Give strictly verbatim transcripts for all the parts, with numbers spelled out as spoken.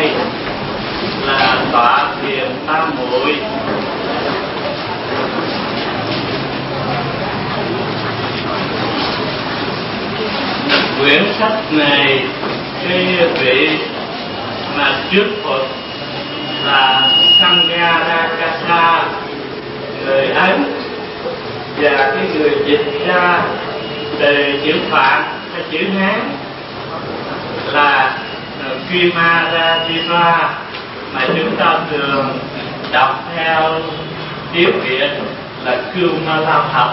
này là tọa thiền tam muội. Quyển sách này cái vị mà trước Phật là Sangharakasa, người Ấn, và cái người dịch ra từ chữ Phạn hay chữ Hán là Vimaradeva, mà chúng ta thường đọc theo tiếng Việt là Kumalathap.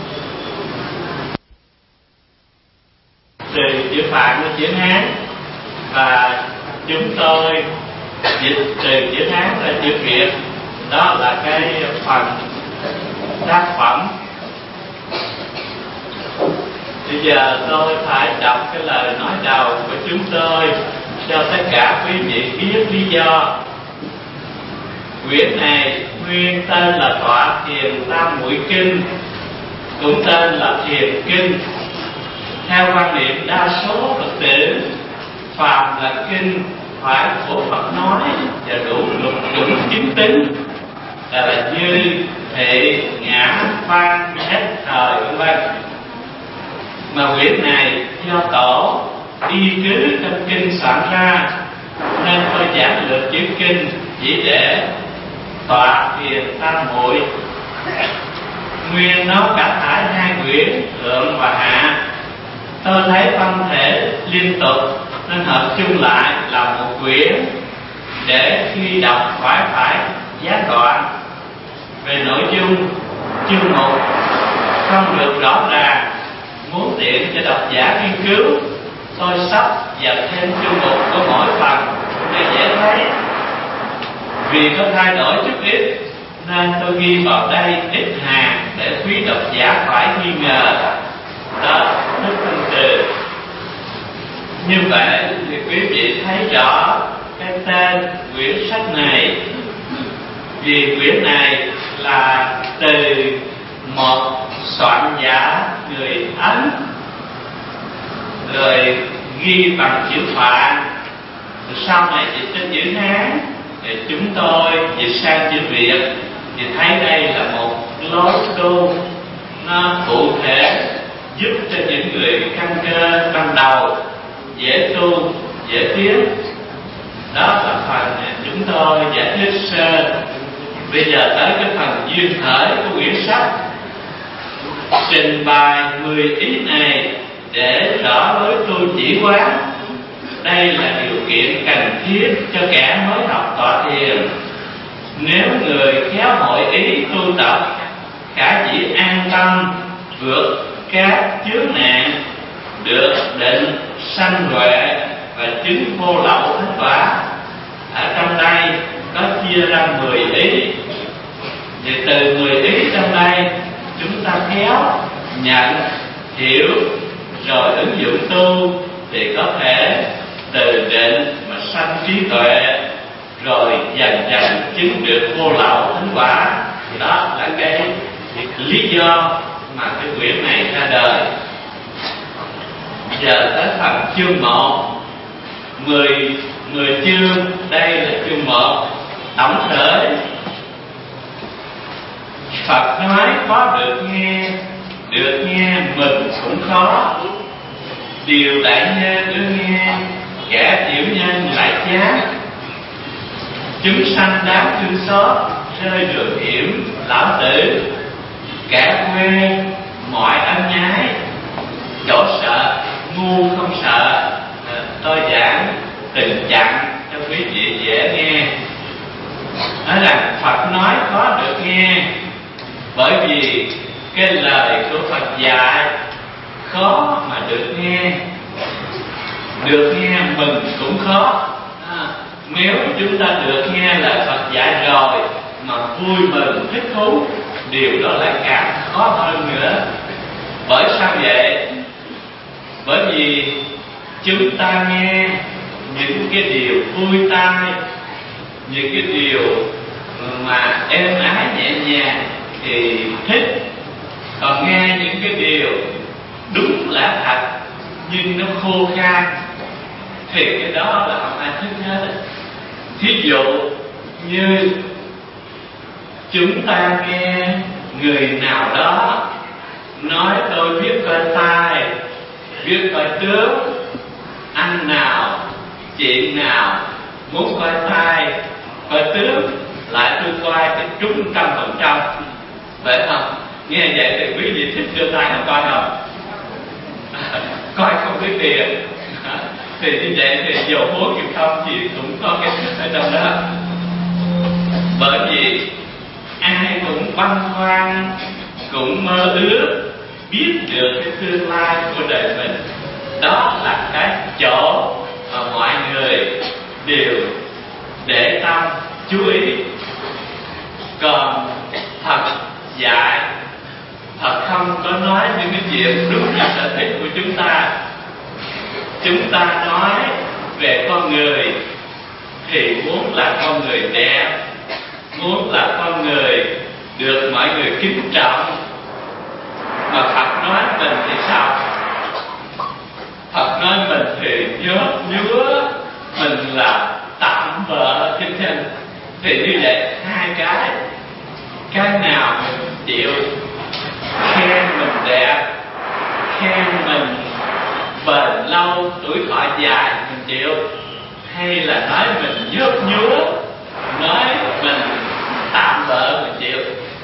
Từ chữ Phạn đến chữ Hán, và chúng tôi dịch từ chữ Hán ra chữ Việt. Đó là cái phần tác phẩm. Bây giờ tôi phải đọc cái lời nói đầu của chúng tôi cho tất cả quý vị biết lý do. Quyển này nguyên tên là Tọa Thiền Tam Muội Kinh, cũng tên là Thiền Kinh. Theo quan niệm đa số Phật tử, phàm là kinh phải của Phật nói và đủ lục chủng chứng tính, là như hệ ngã phan hết thời vân vân. Mà quyển này do tổ y cứ trong kinh soạn ra, nên tôi giảng lược chữ kinh chỉ để Tọa Thiền Tam Muội. Nguyên nó cả thải hai quyển thượng và hạ. Tôi thấy phân thể liên tục nên hợp chung lại là một quyển, để khi đọc phải phải gián đoạn. Về nội dung chương mục không được rõ ràng, muốn tiện cho độc giả nghiên cứu, tôi sắp dập thêm chương mục của mỗi phần để dễ thấy. Vì có thay đổi chút ít nên tôi ghi vào đây ít hàng để quý độc giả phải nghi ngờ. Đó, thức phân từ. Như vậy thì quý vị thấy rõ cái tên quyển sách này, vì quyển này là từ một soạn giả người Ấn, rồi ghi bằng chữ Phạn, sau này dịch trên chữ Hán, thì chúng tôi dịch sang chữ Việt, thì thấy đây là một lối tu nó cụ thể, giúp cho những người căn cơ ban đầu dễ tu, dễ tiến. Đó là phần chúng tôi giải thích sơ. Bây giờ tới cái phần duyên khởi của quyển sách. Trình bày mười ý này để rõ lối tu chỉ quán. Đây là điều kiện cần thiết cho kẻ mới học tọa thiền. Nếu người khéo hội ý tu tập, cả chỉ an tâm vượt các chướng nạn, được định sanh huệ và chứng vô lậu thánh quả. Ở trong đây có chia ra mười ý. Thì từ mười ý trong đây chúng ta khéo nhận, hiểu, rồi ứng dụng tu, thì có thể từ định mà sanh trí tuệ, rồi dần dần chứng được vô lậu thánh quả. Đó là cái lý do mà cái quyển này ra đời. Giờ tới phần chương một. Mười, mười chương, đây là chương một. Tổng thể Phật nói khó được nghe, được nghe mình cũng khó. Điều đại nhân ưa nghe, kẻ tiểu nhân lại chán. Chúng sanh đáng thương xót, rơi đường hiểm lão tử. Kẻ quê mọi ân nhái, chỗ sợ ngu không sợ. Tôi giảng tình trạng cho quý vị dễ nghe. Nói rằng Phật nói có được nghe, bởi vì cái lời của Phật dạy khó mà được nghe. Được nghe mừng cũng khó. à, Nếu chúng ta được nghe lời Phật dạy rồi mà vui mừng thích thú, điều đó lại càng khó hơn nữa. Bởi sao vậy? Bởi vì chúng ta nghe những cái điều vui tai, những cái điều mà êm ái nhẹ nhàng thì thích. Còn nghe những cái điều đúng là thật nhưng nó khô khan thì cái đó là không ai thích hết. Thí dụ như chúng ta nghe người nào đó nói tôi biết coi tai, biết coi tướng, anh nào, chị nào muốn coi tai, coi tướng, lại tôi coi cái trúng trăm phần trăm, phải không? Nghe vậy thì quý vị thích đưa tay không coi không? Coi không có tiền. Thì như vậy thì dù muốn dù không thì cũng có cái thích ở trong đó. Bởi vì ai cũng băn khoăn, cũng mơ ước biết được cái tương lai của đời mình. Đó là cái chỗ mà mọi người đều để tâm chú ý. Còn Phật dạy, Phật không có nói những cái chuyện đúng như sở thích của chúng ta. Chúng ta nói về con người thì muốn là con người đẹp, muốn là con người được mọi người kính trọng. Mà Phật nói mình thì sao? Phật nói mình thì nhớ nhứa, mình là tạm bợ trên trên. Thì như vậy hai cái, cái nào mình chịu? Khen mình đẹp, khen mình bền lâu, tuổi thọ dài mình chịu, hay là nói mình nhớt nhúa, nói mình tạm bợ mình chịu?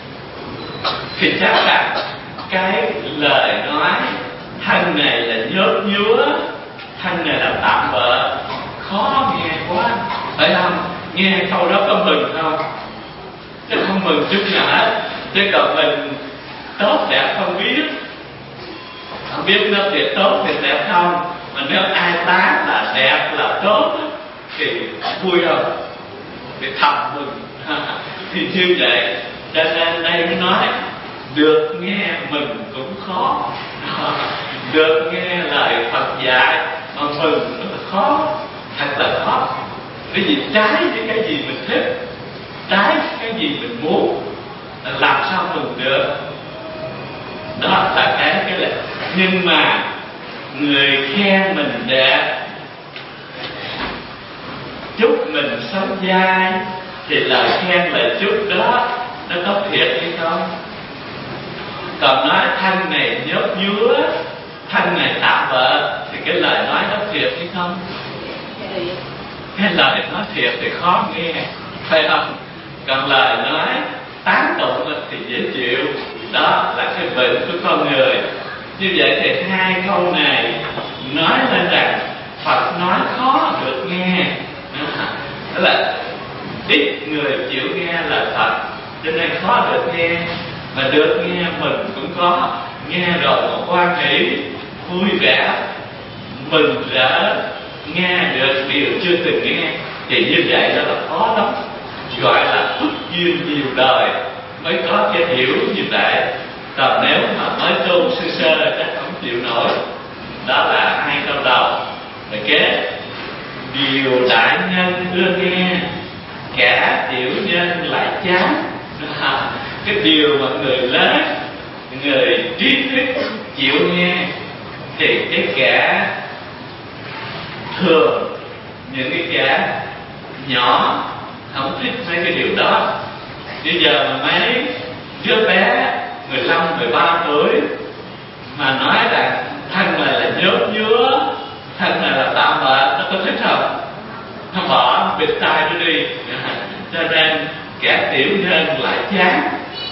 Thì chắc là cái lời nói thân này là nhớt nhúa, thân này là tạm bợ khó nghe quá, phải không? Nghe câu đó có mừng không? Chứ không mừng chút nào hết. Chứ còn mình tốt đẹp không biết, không biết nó thiệt tốt thiệt đẹp không. Mà nếu ai tán là đẹp là tốt thì vui không? Thì thầm mừng. Thì như vậy cho nên đây mới nói được nghe mừng cũng khó. Được nghe lời Phật dạy mà mừng nó là khó, thật là khó. Bởi vì trái với cái gì mình thích, trái với cái gì mình muốn, làm sao mừng được? Đó là cái cái là. Nhưng mà người khen mình đẹp, chúc mình sống dai, thì lời khen lời chúc đó nó có thiệt hay không? Còn nói thân này nhớt nhúa, thân này tạm bợ, thì cái lời nói nó thiệt hay không? Cái lời nói thiệt thì khó nghe, phải không? Còn lời nói tán tụng thì dễ chịu. Đó là cái bệnh của con người. Như vậy thì hai câu này nói lên rằng Phật nói khó được nghe. Đó là ít người chịu nghe lời Phật, cho nên khó được nghe. Mà được nghe mình cũng có, nghe rồi một quan hỷ, vui vẻ, mừng rỡ, nghe được điều chưa từng nghe. Thì như vậy đó là khó lắm, gọi là phước duyên nhiều đời mới có cái hiểu như vậy. Còn nếu mà mới tu sơ sơ chắc không chịu nổi. Đó là hai câu đầu. Rồi kế điều đại nhân ưa nghe, kẻ tiểu nhân lại chán. Cái điều mà người lớn, người trí thức chịu nghe, thì cái kẻ thường, những cái kẻ nhỏ không thích mấy cái điều đó. Bây giờ mà mấy đứa bé mười lăm, mười ba tuổi mà nói là thân này là nhớt nhúa, thân này là tạm bợ, nó có thích không? Nó bỏ bịt tai nó đi. Cho nên kẻ tiểu nhân lại chán.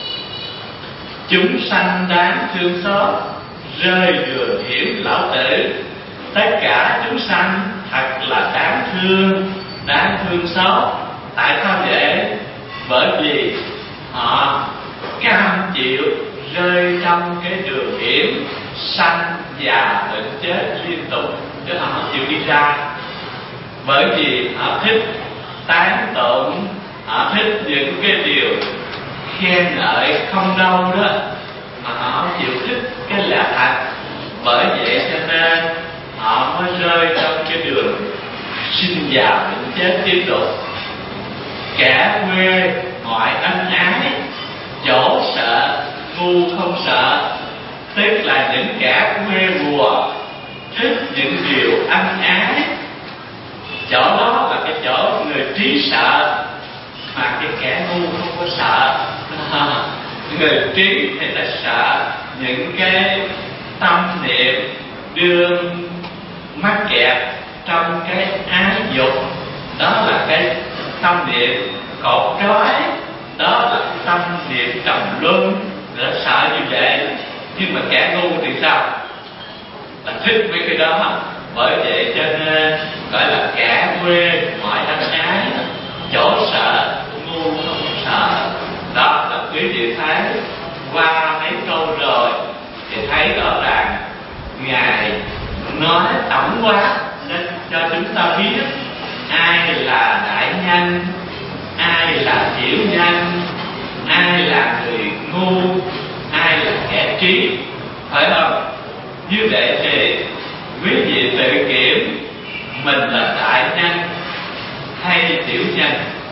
Chúng sanh đáng thương xót, rơi đường hiểm lão tử. Tất cả chúng sanh thật là đáng thương, đáng thương xót. Tại sao vậy? Bởi vì họ cam chịu rơi trong cái đường hiểm sanh già bệnh chết liên tục, chứ họ không chịu đi ra. Bởi vì họ thích tán tụng, họ thích những cái điều khen ngợi không đâu đó, mà họ không chịu thích cái lẽ thật. Bởi vậy cho nên họ mới rơi trong cái đường sinh già bệnh chết tiếp tục. Kẻ quê mọi ân ái, chỗ sợ ngu không sợ. Tức là những kẻ quê mùa thích những điều ân ái. Chỗ đó là cái chỗ người trí trí sợ, mà cái kẻ ngu không có sợ. Người trí thì ta sợ những cái tâm niệm đương mắc kẹt trong cái ái dục, đó là cái tâm niệm cột trói, đó là tâm niệm trầm luân, nó sợ như vậy. Nhưng mà kẻ ngu thì sao? Là thích mấy cái đó, bởi vậy cho nên gọi là kẻ quê mọi ân ái, chỗ sợ ngu không sợ. Đó là quý vị thấy qua mấy câu rồi thì thấy rõ ràng Ngài nói tổng quát nên cho chúng ta biết ai là đại nhân, ai là tiểu nhân, ai là người ngu, ai là kẻ trí, phải không? Như vậy thì quý vị tự kiểm mình là đại nhân hay tiểu nhân,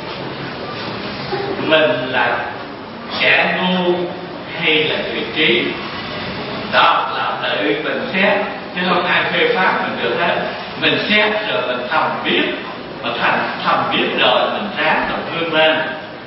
mình là kẻ ngu hay là người trí. Đó là tự mình xét, chứ không ai phê phán mình được hết. Mình xét rồi mình thầm biết, mà thành thầm biết rồi mình ráng mình vươn lên.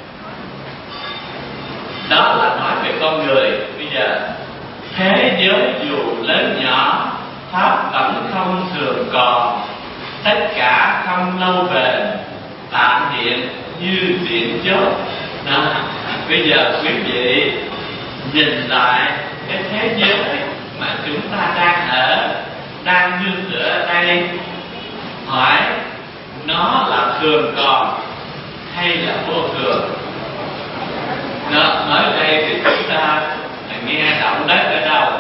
Đó là nói về con người. Bây giờ thế giới dù lớn nhỏ, pháp vẫn không thường còn, tất cả không lâu bền, tạm hiện như điện chớp. Đó. Bây giờ quý vị nhìn lại cái thế giới mà chúng ta đang ở, đang nương tựa ở đây, hỏi nó là thường còn hay là vô thường? Đó, nói đây thì chúng ta nghe động đất ở đâu?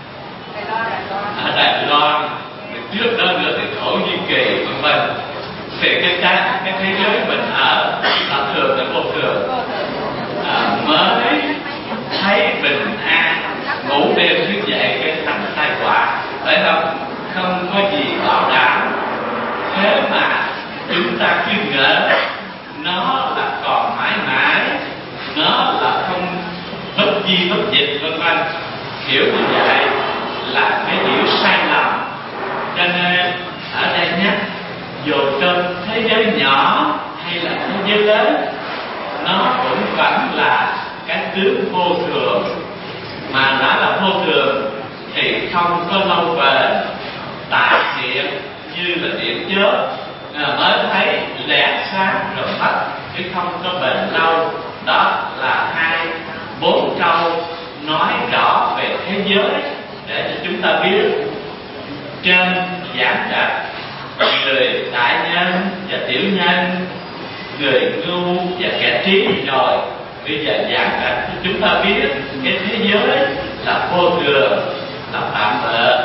Ở Đài Loan. Trước đó nữa thì Thổ Nhĩ Kỳ, vân vân. Thì cái cái cái thế giới mình ở là thường là vô thường. À, mới thấy bình an, ngủ đêm thức dậy cái thành tai họa, phải không? Không có gì bảo đảm. Thế mà chúng ta cứ ngỡ nó là còn mãi mãi, nó là không bất di bất dịch, vân vân. Hiểu như vậy là cái hiểu sai lầm. Cho nên ở đây nhắc, dù trong thế giới nhỏ hay là thế giới lớn, nó cũng vẫn là cái tướng vô thường. Mà đã là vô thường thì không có lâu bền, tại hiện như là điểm chớp, mới thấy lẻ sáng rồi mất, chứ không có bền lâu. Đó là hai bốn câu nói rõ về thế giới để cho chúng ta biết. Trên giảng trạch người đại nhân và tiểu nhân, người ngu và kẻ trí rồi. Bây giờ giảng trạch cho chúng ta biết cái thế giới là vô thường, là tạm bợ.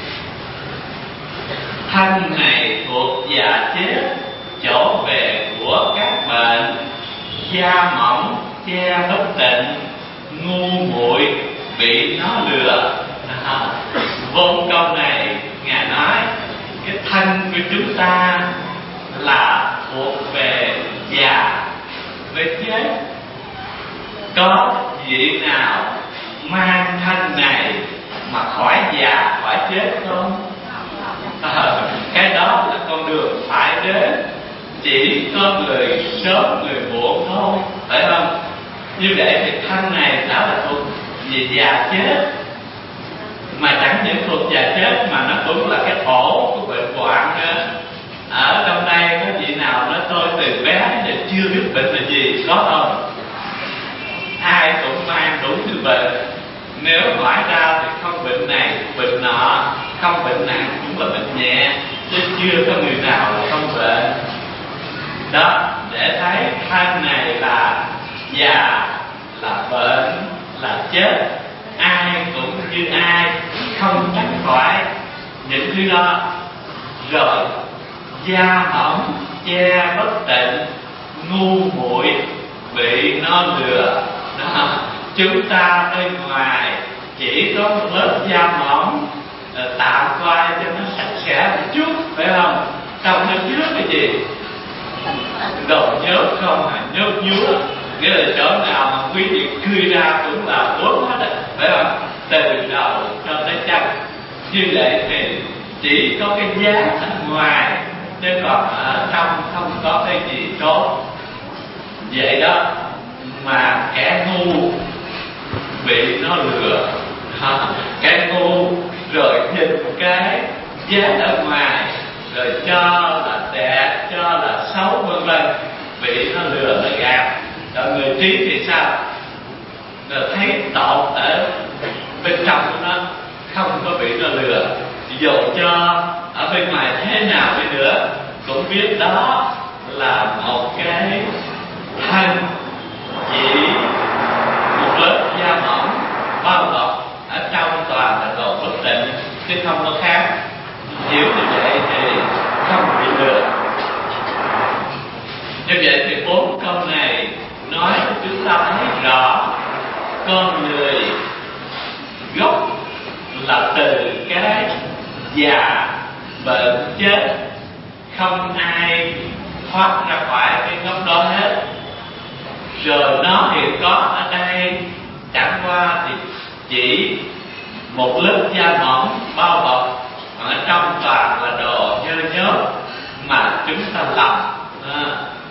Thân này thuộc già chết, chỗ về của các bệnh, da mỏng che bất tịnh, ngu muội bị nó lừa. À, vốn câu này Ngài nói cái thân của chúng ta là thuộc về già với chết. Có vị nào mang thân này mà khỏi già khỏi chết không? À, cái đó là con đường phải đến, chỉ có người sớm người muộn thôi, phải không? Như vậy thì thân này đã là thuộc về già chết, mà chẳng những thuộc già chết mà nó cũng là cái ổ của bệnh hoạn nữa. Ở trong đây có vị nào nói tôi từ bé giờ chưa biết bệnh là gì, có không? Ai cũng mang đủ thứ bệnh. Nếu hỏi ra thì không bệnh này, bệnh nọ, không bệnh nặng cũng là bệnh nhẹ, chứ chưa có người nào là không bệnh. Đó, để thấy thân này là già, là bệnh, là chết. Ai cũng như ai, không tránh khỏi những thứ đó. Rồi da mỏng che bất tịnh, ngu muội bị nó lừa. Đó. Chúng ta bên ngoài chỉ có một lớp da mỏng, tạm coi cho nó sạch sẽ một chút, phải không? Trong nó chứa cái gì? Đồ nhớt không à, nhớt nhúa. Nghĩa là chỗ nào mà quý vị cười ra cũng là vốn hết rồi, phải không? Từ đầu cho tới chân. Như vậy thì chỉ có cái giá ở ngoài chứ còn ở trong không có cái gì tốt. Vậy đó mà kẻ ngu bị nó lừa, kẻ ngu rồi nhìn cái giá ở ngoài rồi cho là đẹp, cho là xấu vân vân, bị nó lừa nó gạt. Còn người trí thì sao? Rồi thấy tội ở bên trong của nó, không có bị nó lừa, dù cho ở bên ngoài thế nào đi nữa cũng biết đó là một cái thân chỉ một lớp da mỏng bao bọc, ở trong toàn là đồ bất định chứ không có khác. Hiểu như vậy thì không bị lừa. Như vậy thì bốn câu này nói cho chúng ta thấy rõ con người gốc là từ cái già bệnh chết, không ai thoát ra khỏi cái gốc đó hết. Rồi nó hiện có ở đây chẳng qua thì chỉ một lớp da mỏng bao bọc, còn ở trong toàn là đồ nhơ nhớp mà chúng ta lầm. À,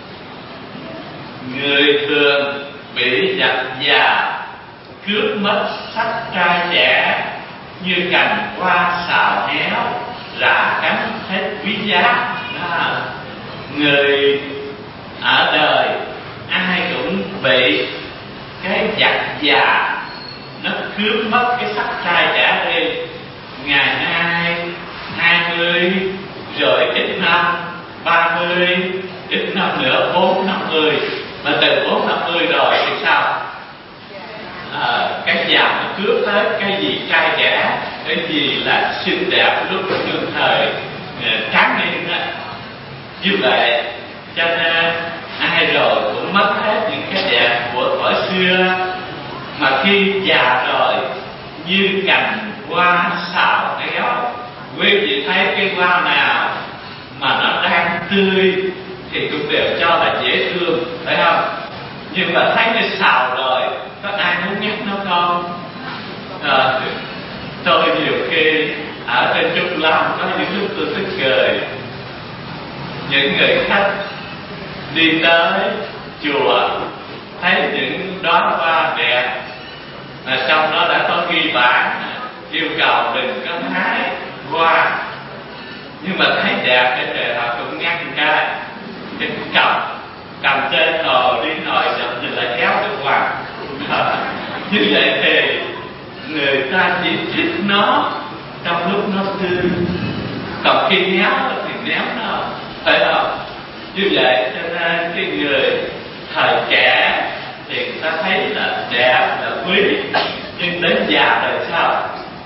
người thường bị giặc già cướp mất sắc trai trẻ, như cành hoa xào héo rã cánh hết quý giá. À, người ở đời ai cũng bị cái giặc già nó cướp mất cái sắc trai trẻ đi. Ngày nay hai mươi, rồi ít năm ba mươi, ít năm nữa bốn năm mươi, mà từ bốn năm mươi rồi thì sao? À, cái già nó cướp hết cái gì trai trẻ, cái gì là xinh đẹp lúc đương thời tráng niên đó. Như vậy cho nên ai rồi cũng mất hết những cái đẹp của thuở xưa, mà khi già rồi như cành hoa xào héo. Quý vị thấy cái hoa nào mà nó đang tươi thì cũng đều cho là dễ thương, phải không? Nhưng mà thấy cái xào rồi có ai muốn nhắc nó không? À, tôi nhiều khi ở trên Trúc Lâm có những lúc tôi tức cười. Những người khách đi tới chùa thấy những đóa hoa đẹp, mà trong đó đã có ghi bản yêu cầu đừng có hái hoa, nhưng mà thấy đẹp cái trời họ cũng ngăn cái cái cầm cầm trên hồ đi nồi chậm thì lại kéo được hoa. Như vậy thì người ta chỉ thích nó trong lúc nó tươi, còn khi nhéo thì ném nó, phải không? Như vậy cho nên cái người thời trẻ thì người ta thấy là đẹp là quý, nhưng đến già rồi sao?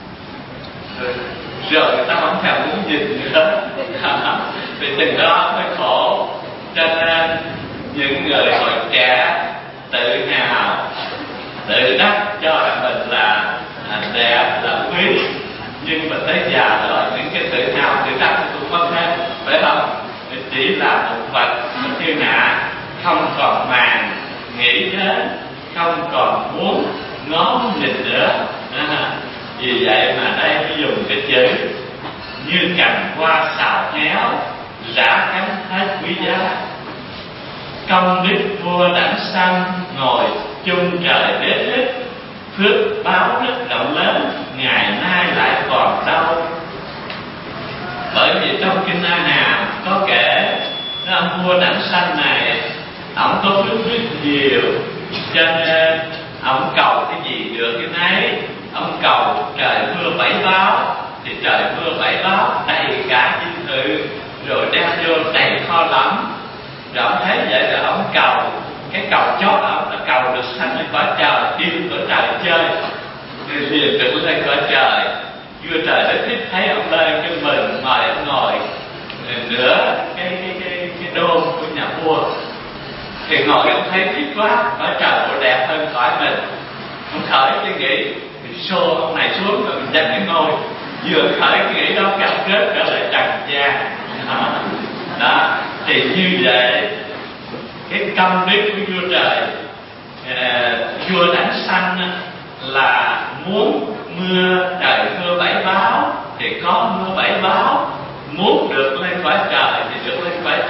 Rồi người ta không thèm muốn nhìn nữa. Vì từng đó mới khổ. Cho nên những người hồi trẻ tự hào, tự đắc cho là mình là đẹp là quý, nhưng mà tới già rồi những cái tự hào tự đắc cũng không thêm, phải không? Chỉ là một vật thiên hạ, không còn màng nghĩ đến, không còn muốn ngó nhìn nữa. À, vì vậy mà đây mới dùng cái chữ như cành hoa xào héo rã cánh hết quý giá. Công đức vua đảnh sanh ngồi chung trời đế thích, phước báo rất rộng lớn ngày nay lại còn đâu. Bởi vì trong kinh A Hàm có kể ông vua đảnh sanh này, ông có phước rất nhiều, cho nên ông cầu cái gì được cái nấy. Ông cầu trời mưa bảy báo thì trời mưa bảy báo đầy cả dinh thự, rồi đem vô đầy kho lắm. Rồi ông thấy vậy rồi ông cầu, cái cầu chót ông là cầu được sanh lên cõi trời, đi lên cõi trời chơi, liền được lên cõi trời. Vua trời đã thích thấy ông lên cái mừng, mời ông ngồi nữa cái cái cái cái đôn của nhà vua. Thì ngồi ông thấy thích quá, cõi trời bộ đẹp hơn cõi mình. Ông khởi cái nghĩ thì xô ông này xuống rồi mình dành cái ngôi. Vừa khởi cái nghĩ đó cam kết trở lại trần gian. Đó. Đó thì như vậy cái công đức của vua trời, à, vua đảnh sanh là muốn mưa trời mưa bảy báo thì có mưa bảy báo, muốn được lên cõi trời thì được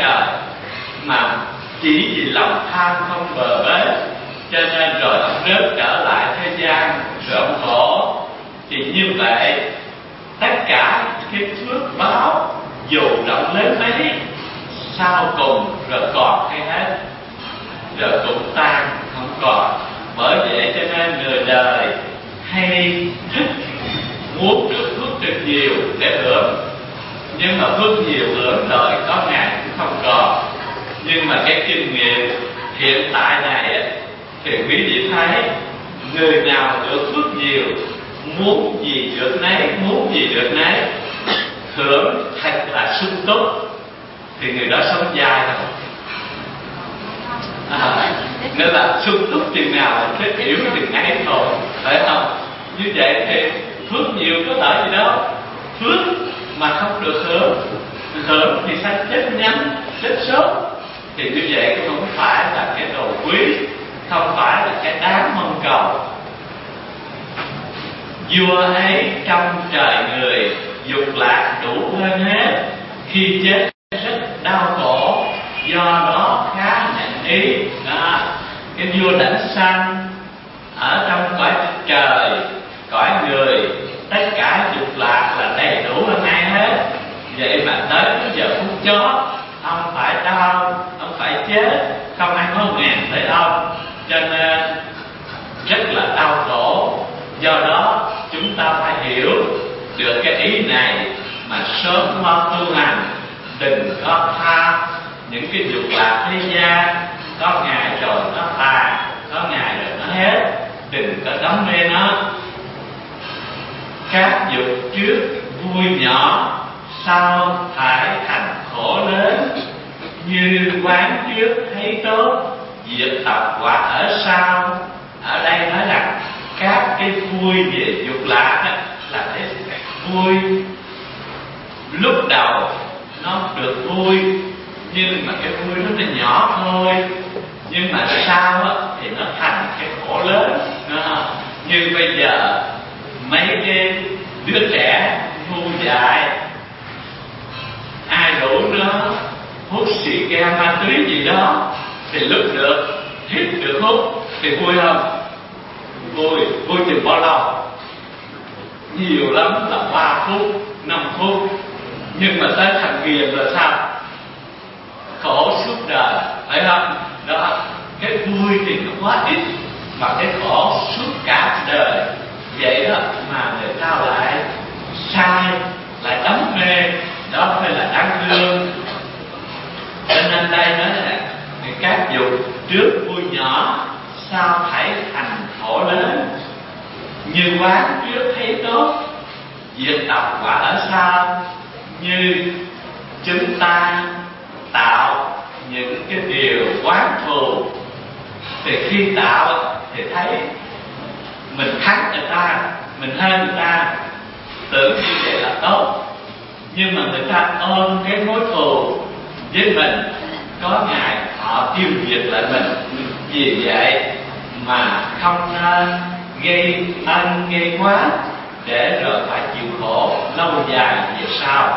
trời, mà chỉ vì lòng tham không bờ bến, cho nên rồi ông rớt trở lại thế gian, rồi ông khổ. Thì như vậy tất cả cái phước báo dù rộng lớn mấy, sau cùng rồi còn hay hết, rồi cũng tan không còn. Bởi vậy cho nên người đời hay thích muốn được phước được nhiều để hưởng, nhưng mà phước nhiều hưởng rồi có ngày cũng không còn. Nhưng mà cái kinh nghiệm hiện tại này thì quý vị thấy, người nào được phước nhiều, muốn gì được nấy, muốn gì được nấy, hưởng thật là sung túc, thì người đó sống dài thôi. À, nên là sung túc chừng nào cái kiểu chừng ấy thôi, phải không? Như vậy thì phước nhiều có lợi gì đâu. Phước mà không được hưởng, hưởng thì sẽ chết nhanh, chết sớm. Thì như vậy cũng không phải là cái đồ quý, không phải là cái đáng mong cầu. Vua ấy trong trời người, dục lạc đủ hơn hết, khi chết rất đau khổ, do đó khá nặng ý. Đó. Cái vua đảnh sanh ở trong cõi trời, cõi người, tất cả dục lạc là đầy đủ hơn ai hết. Vậy mà tới cái giờ phút chót, ông phải đau, ông phải chết, không ai có ngàn tới ông, cho nên rất là đau khổ. Do đó chúng ta phải hiểu được cái ý này mà sớm lo tu hành, đừng có tham những cái dục lạc thế gian. Có ngày rồi nó tàn, có ngày rồi nó hết, đừng có đắm mê nó. Các dục trước vui nhỏ, sau phải thành khổ lớn. Như quán trước thấy tốt, diệt tập quả ở sau. Ở đây nói rằng các cái vui về dục lạc đó, là cái vui lúc đầu nó được vui, nhưng mà cái vui nó nó nhỏ thôi, nhưng mà sau đó, thì nó thành cái khổ lớn. Đó. Như bây giờ mấy cái đứa trẻ ngu dại, ai rủ nó hút xì ke ma túy gì đó, thì lúc được hít được hút thì vui không? Vui, vui chừng bao lâu? Nhiều lắm là ba phút, năm phút. Nhưng mà tới thành nghiền là sao? Khổ suốt đời, phải không? Đó, cái vui thì nó quá ít, mà cái khổ suốt cả đời. Vậy đó mà người ta lại sai, lại đắm mê, đó mới là đáng thương. Cho nên đây nói là các dục trước vui nhỏ, sau thấy thành khổ lớn. Như quán trước thấy tốt, diệt tập quả ở sau. Như chúng ta tạo những cái điều quán thù, thì khi tạo thì thấy mình thắng người ta, mình hơn người ta, tưởng như vậy là tốt. Nhưng mà người ta ôm cái mối thù với mình, có ngày họ tiêu diệt lại mình. Vì vậy mà không nên gây ân gây quá, để rồi phải chịu khổ lâu dài về sau.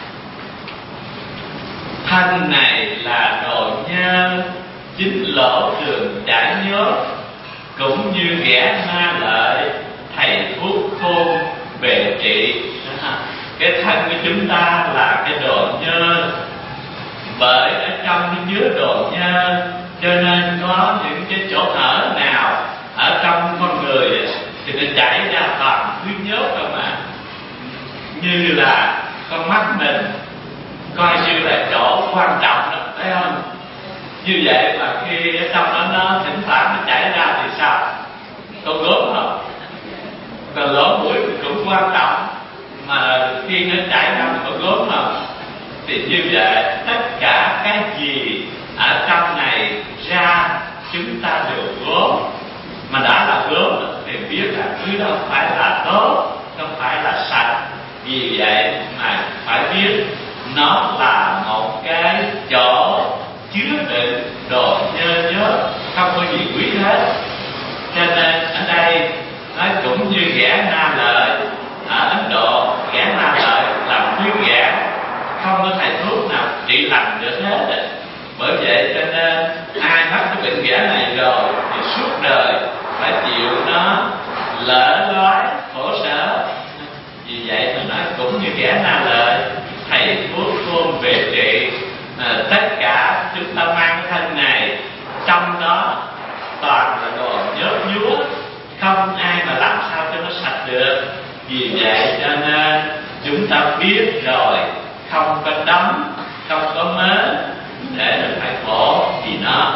Thân này là đồ nhơ, chính lỗ đường chảy nhớ. Cũng như ghẻ ma lợi, thầy thuốc khôn bề trị. Cái thân của chúng ta là cái đồ nhơ, bởi ở trong cái chứa đồ nhơ, cho nên có những cái chỗ hở nào ở trong con người thì nó chảy ra toàn huyết nhớt không ạ. Như là con mắt mình coi như là chỗ quan trọng đó, thấy không? Như vậy mà khi ở trong đó nó thỉnh thoảng nó chảy ra thì sao? Con gốm không? Còn lỗ mũi cũng quan trọng, mà khi nó chảy ra thì con gốm không? Thì như vậy tất cả cái gì ở trong này ra chúng ta đều gốm. Mà đã là gốm thì biết là thứ đó không phải là tốt, không phải là sạch. Vì vậy mà phải biết nó là một cái chỗ chứa đựng đồ nhơ nhớt, không có gì quý hết. Cho nên ở đây nói cũng như ghẻ na lợi. Ở Ấn Độ ghẻ na lợi làm khuyết ghẻ, không có thầy thuốc nào trị lành được. nữa hết rồi. Bởi vậy cho nên ai mắc cái bệnh ghẻ này rồi thì suốt đời phải chịu nó lỡ lói khổ sở. Vì vậy mà nói cũng như kẻ na lợi, thầy thuốc khôn về trị, à, tất cả chúng ta mang cái thân này, trong đó toàn là đồ nhớt nhúa, không ai mà làm sao cho nó sạch được. Vì vậy cho nên chúng ta biết rồi, không có đấm, không có mến để mình phải khổ vì nó.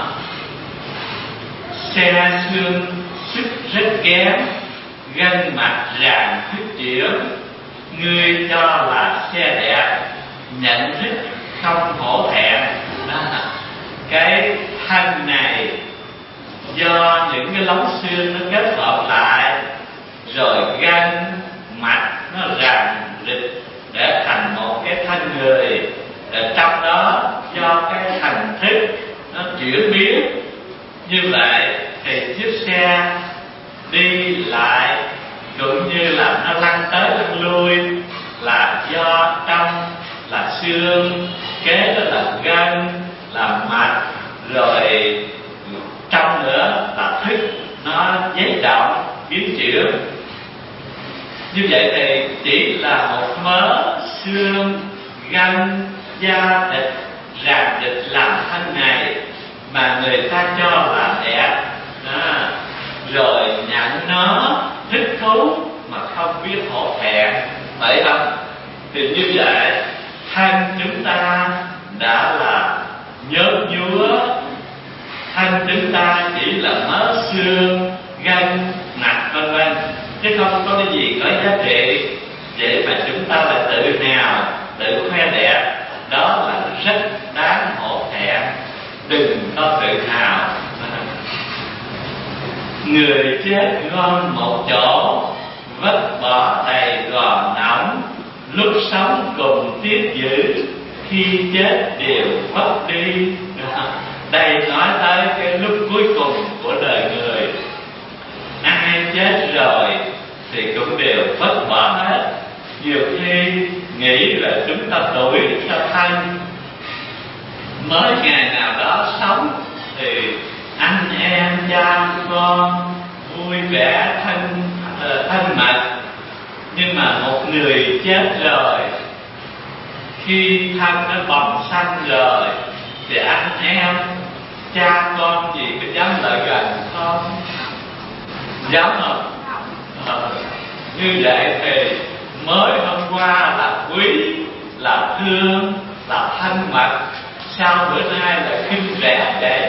Xe xương sức rất kém, gân mặt ràng khuyết chuyển, ngươi cho là xe đẹp, nhận thức không hổ thẹn. Đó. Cái thân này do những cái lóng xương nó kết hợp lại, rồi gân mặt nó ràng rịch để thành một cái thân người. Ở trong đó do cái thành thức nó chuyển biến như vậy thì chiếc xe đi lại cũng như là nó lăn tới lăn lui là do trong là xương, kế đó là gân, là mạch, rồi trong nữa là thức nó giấy động biến chuyển. Như vậy thì chỉ là một mớ xương, gân, da thịt ràng dịch làm thân này mà người ta cho là đẹp, à, rồi nhận nó thích thú mà không biết hổ thẹn, phải không? Thì như vậy thân chúng ta đã là nhớt nhúa, thân chúng ta chỉ là mớ xương, gân, mạch vân vân, chứ không có cái gì có giá trị. Vậy mà chúng ta lại tự hào, tự khoe đẹp, đó là rất đáng hổ thẹn. Đừng có tự hào. Người chết ngon một chỗ, vất bỏ đầy gò nóng, lúc sống cùng tiếc giữ, khi chết đều mất đi. Đây nói tới cái lúc cuối cùng của đời người. Ai chết rồi thì cũng đều vất bỏ hết. Nhiều khi nghĩ là chúng ta tuổi cho thân, mới ngày nào đó sống thì anh em cha con vui vẻ thân thân mật. Nhưng mà một người chết rồi, khi thân nó bầm xanh rồi thì anh em cha con gì có dám lại gần không? Dám không? Ờ, như vậy thì mới hôm qua là quý, là thương, là thân mật, sao bữa nay là khinh rẻ vậy?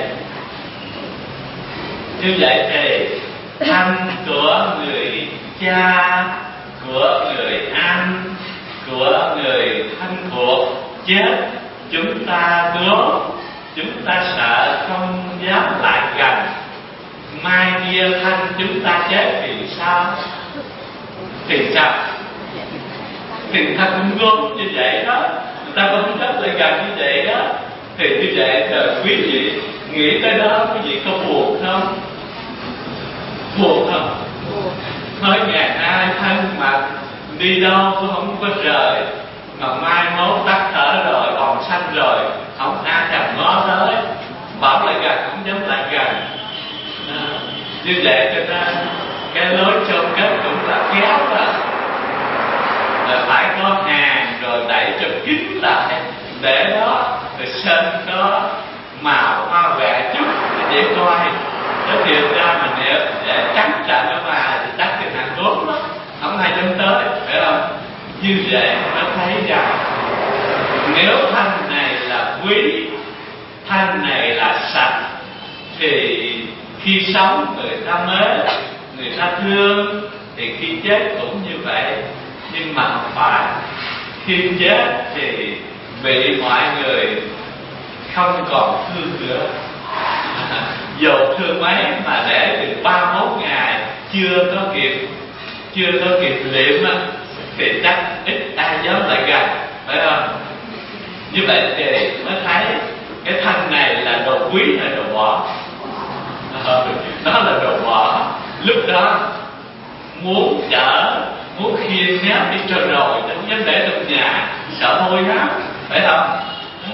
Như vậy thì thân của người cha, của người anh, của người thân thuộc chết, chúng ta gớm, chúng ta sợ không dám lại gần. Mai kia thân chúng ta chết thì sao? Thì sao? Thì người ta cũng gớm như vậy đó, người ta cũng rất là gần như vậy đó. Thì như vậy là quý vị nghĩ tới đó, quý vị có buồn không? Buồn không? Nói ngày nay thân mà đi đâu cũng không có rời, mà mai mốt tắt thở rồi, còn xanh rồi, không ai thèm ngó tới, bảo lại gần không dám lại gần. À, như vậy cho nên cái lối chôn kết cũng là kéo ra, là phải có hàng rồi đẩy cho kín lại, để đó rồi sân đó màu hoa vẽ chút để coi. Nó thiệt ra mà nếu để trắng trận ở ngoài thì chắc thì hàng tốt lắm, không ai dám tới, phải không? Như vậy nó thấy rằng nếu thân này là quý, thân này là sạch, thì khi sống người ta mến, người ta thương, thì khi chết cũng như vậy. Nhưng mà không phải, khi chết thì bị mọi người không còn thương nữa. Dù thương mấy mà để từ ba mốt ngày chưa có kịp chưa có kịp liệm á, thì chắc ít ai dám lại gần, phải không? Như vậy thì mới thấy cái thân này là đồ quý hay đồ bỏ. Đó là đồ bỏ. Lúc đó muốn chở, muốn khiêng ném đi cho rồi, không dám để trong nhà, sợ hôi lắm, phải không?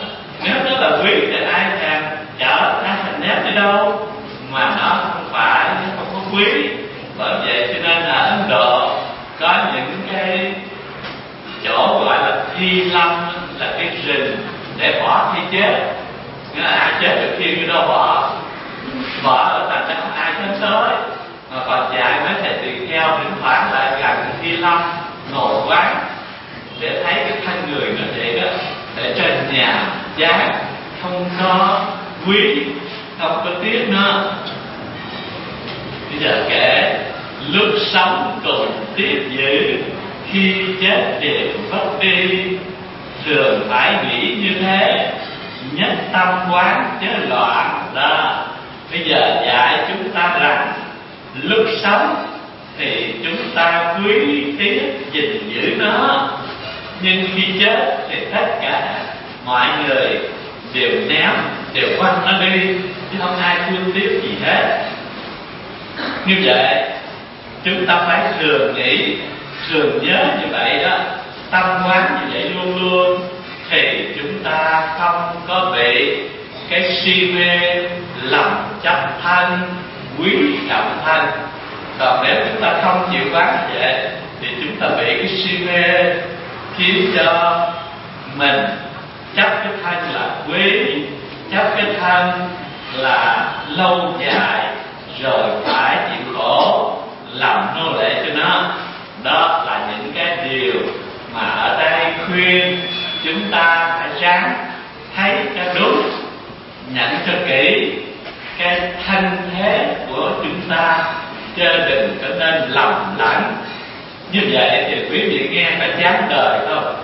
Nếu nó là quý thì ai thèm chở ai thèm nếp đi đâu, mà nó không phải, nó không có quý. Bởi vậy cho nên ở Ấn Độ có những cái chỗ gọi là thi lâm, là cái rừng để bỏ khi chết. Nghĩa là ai chết được khi cái đâu bỏ, bỏ ở thành ra không ai đến tới, mà còn dạy mấy thầy tỳ kheo thỉnh thoảng lại gần thi lâm ngồi quán để thấy cái thân người nó vậy đó, để cho nhà giá không có quý, không có tiếc nữa. Bây giờ kể lúc sống cùng tiếc giữ, khi chết đều mất đi, thường phải nghĩ như thế, nhất tâm quán chớ loạn đó. Bây giờ dạy chúng ta rằng lúc sống thì chúng ta quý tiếc gìn giữ nó, nhưng khi chết thì tất cả mọi người đều ném, đều quăng nó đi, chứ không ai thương tiếc gì hết. Như vậy chúng ta phải thường nghĩ, thường nhớ như vậy đó, tâm quán như vậy luôn luôn, thì chúng ta không có bị cái si mê lòng chấp thân, quý trọng thân. Còn nếu chúng ta không chịu quán như vậy thì chúng ta bị cái si mê khiến cho mình chấp cái thân là quý, chấp cái thân là lâu dài, rồi phải chịu khổ làm nô lệ cho nó. Đó là những cái điều mà ở đây khuyên chúng ta phải ráng thấy cho đúng, nhận cho kỹ cái thân thế của chúng ta, chứ đừng có nên lầm lẫn. Như vậy thì quý vị nghe phải chán đời không?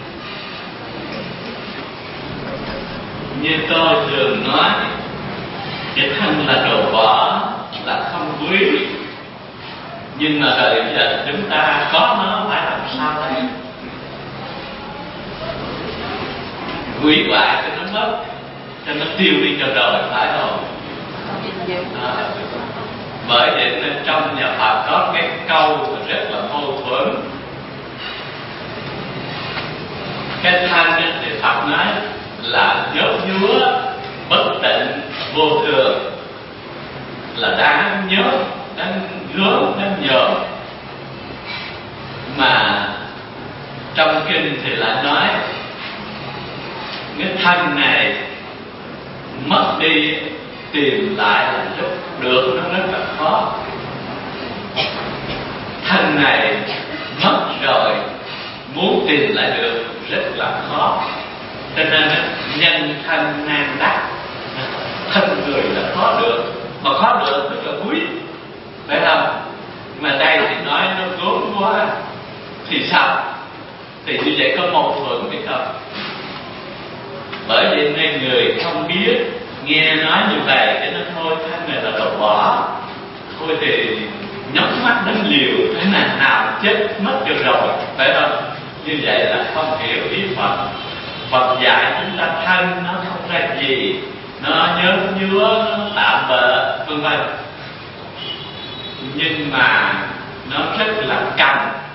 Như tôi thường nói, cái thân là đồ bỏ, là không quý. Nhưng mà đời giờ chúng ta có nó phải làm sao đây? Hủy hoại cho nó mất, cho nó tiêu đi cho đời, phải không? À, bởi vậy nên trong nhà Phật có cái câu rất là mâu thuẫn. Cái thân thì Phật nói là nhốt nhúa, bất tịnh, vô thường, là đáng nhớ, đáng gớm, đáng nhớ. Mà trong kinh thì lại nói cái thân này mất đi, tìm lại là lúc được nó rất là khó. Thân này mất rồi, muốn tìm lại được rất là khó. Cho nên nhân thân nan đắc, thân người là khó được, mà khó được rất là quý, phải không? Mà đây thì nói nó gốm quá thì sao? Thì như vậy có mâu thuẫn hay không? Bởi vì nên người không biết, nghe nói như vậy để nó thôi thân này là đồ bỏ, thôi thì nhắm mắt đến liều, thế nào nào chết mất cho rồi, phải không? Như vậy là không hiểu ý Phật. Phật dạy chúng ta thân nó không ra gì, nó nhớ nhúa, nó tạm bợ, vân vân. Nhưng mà nó rất là cần.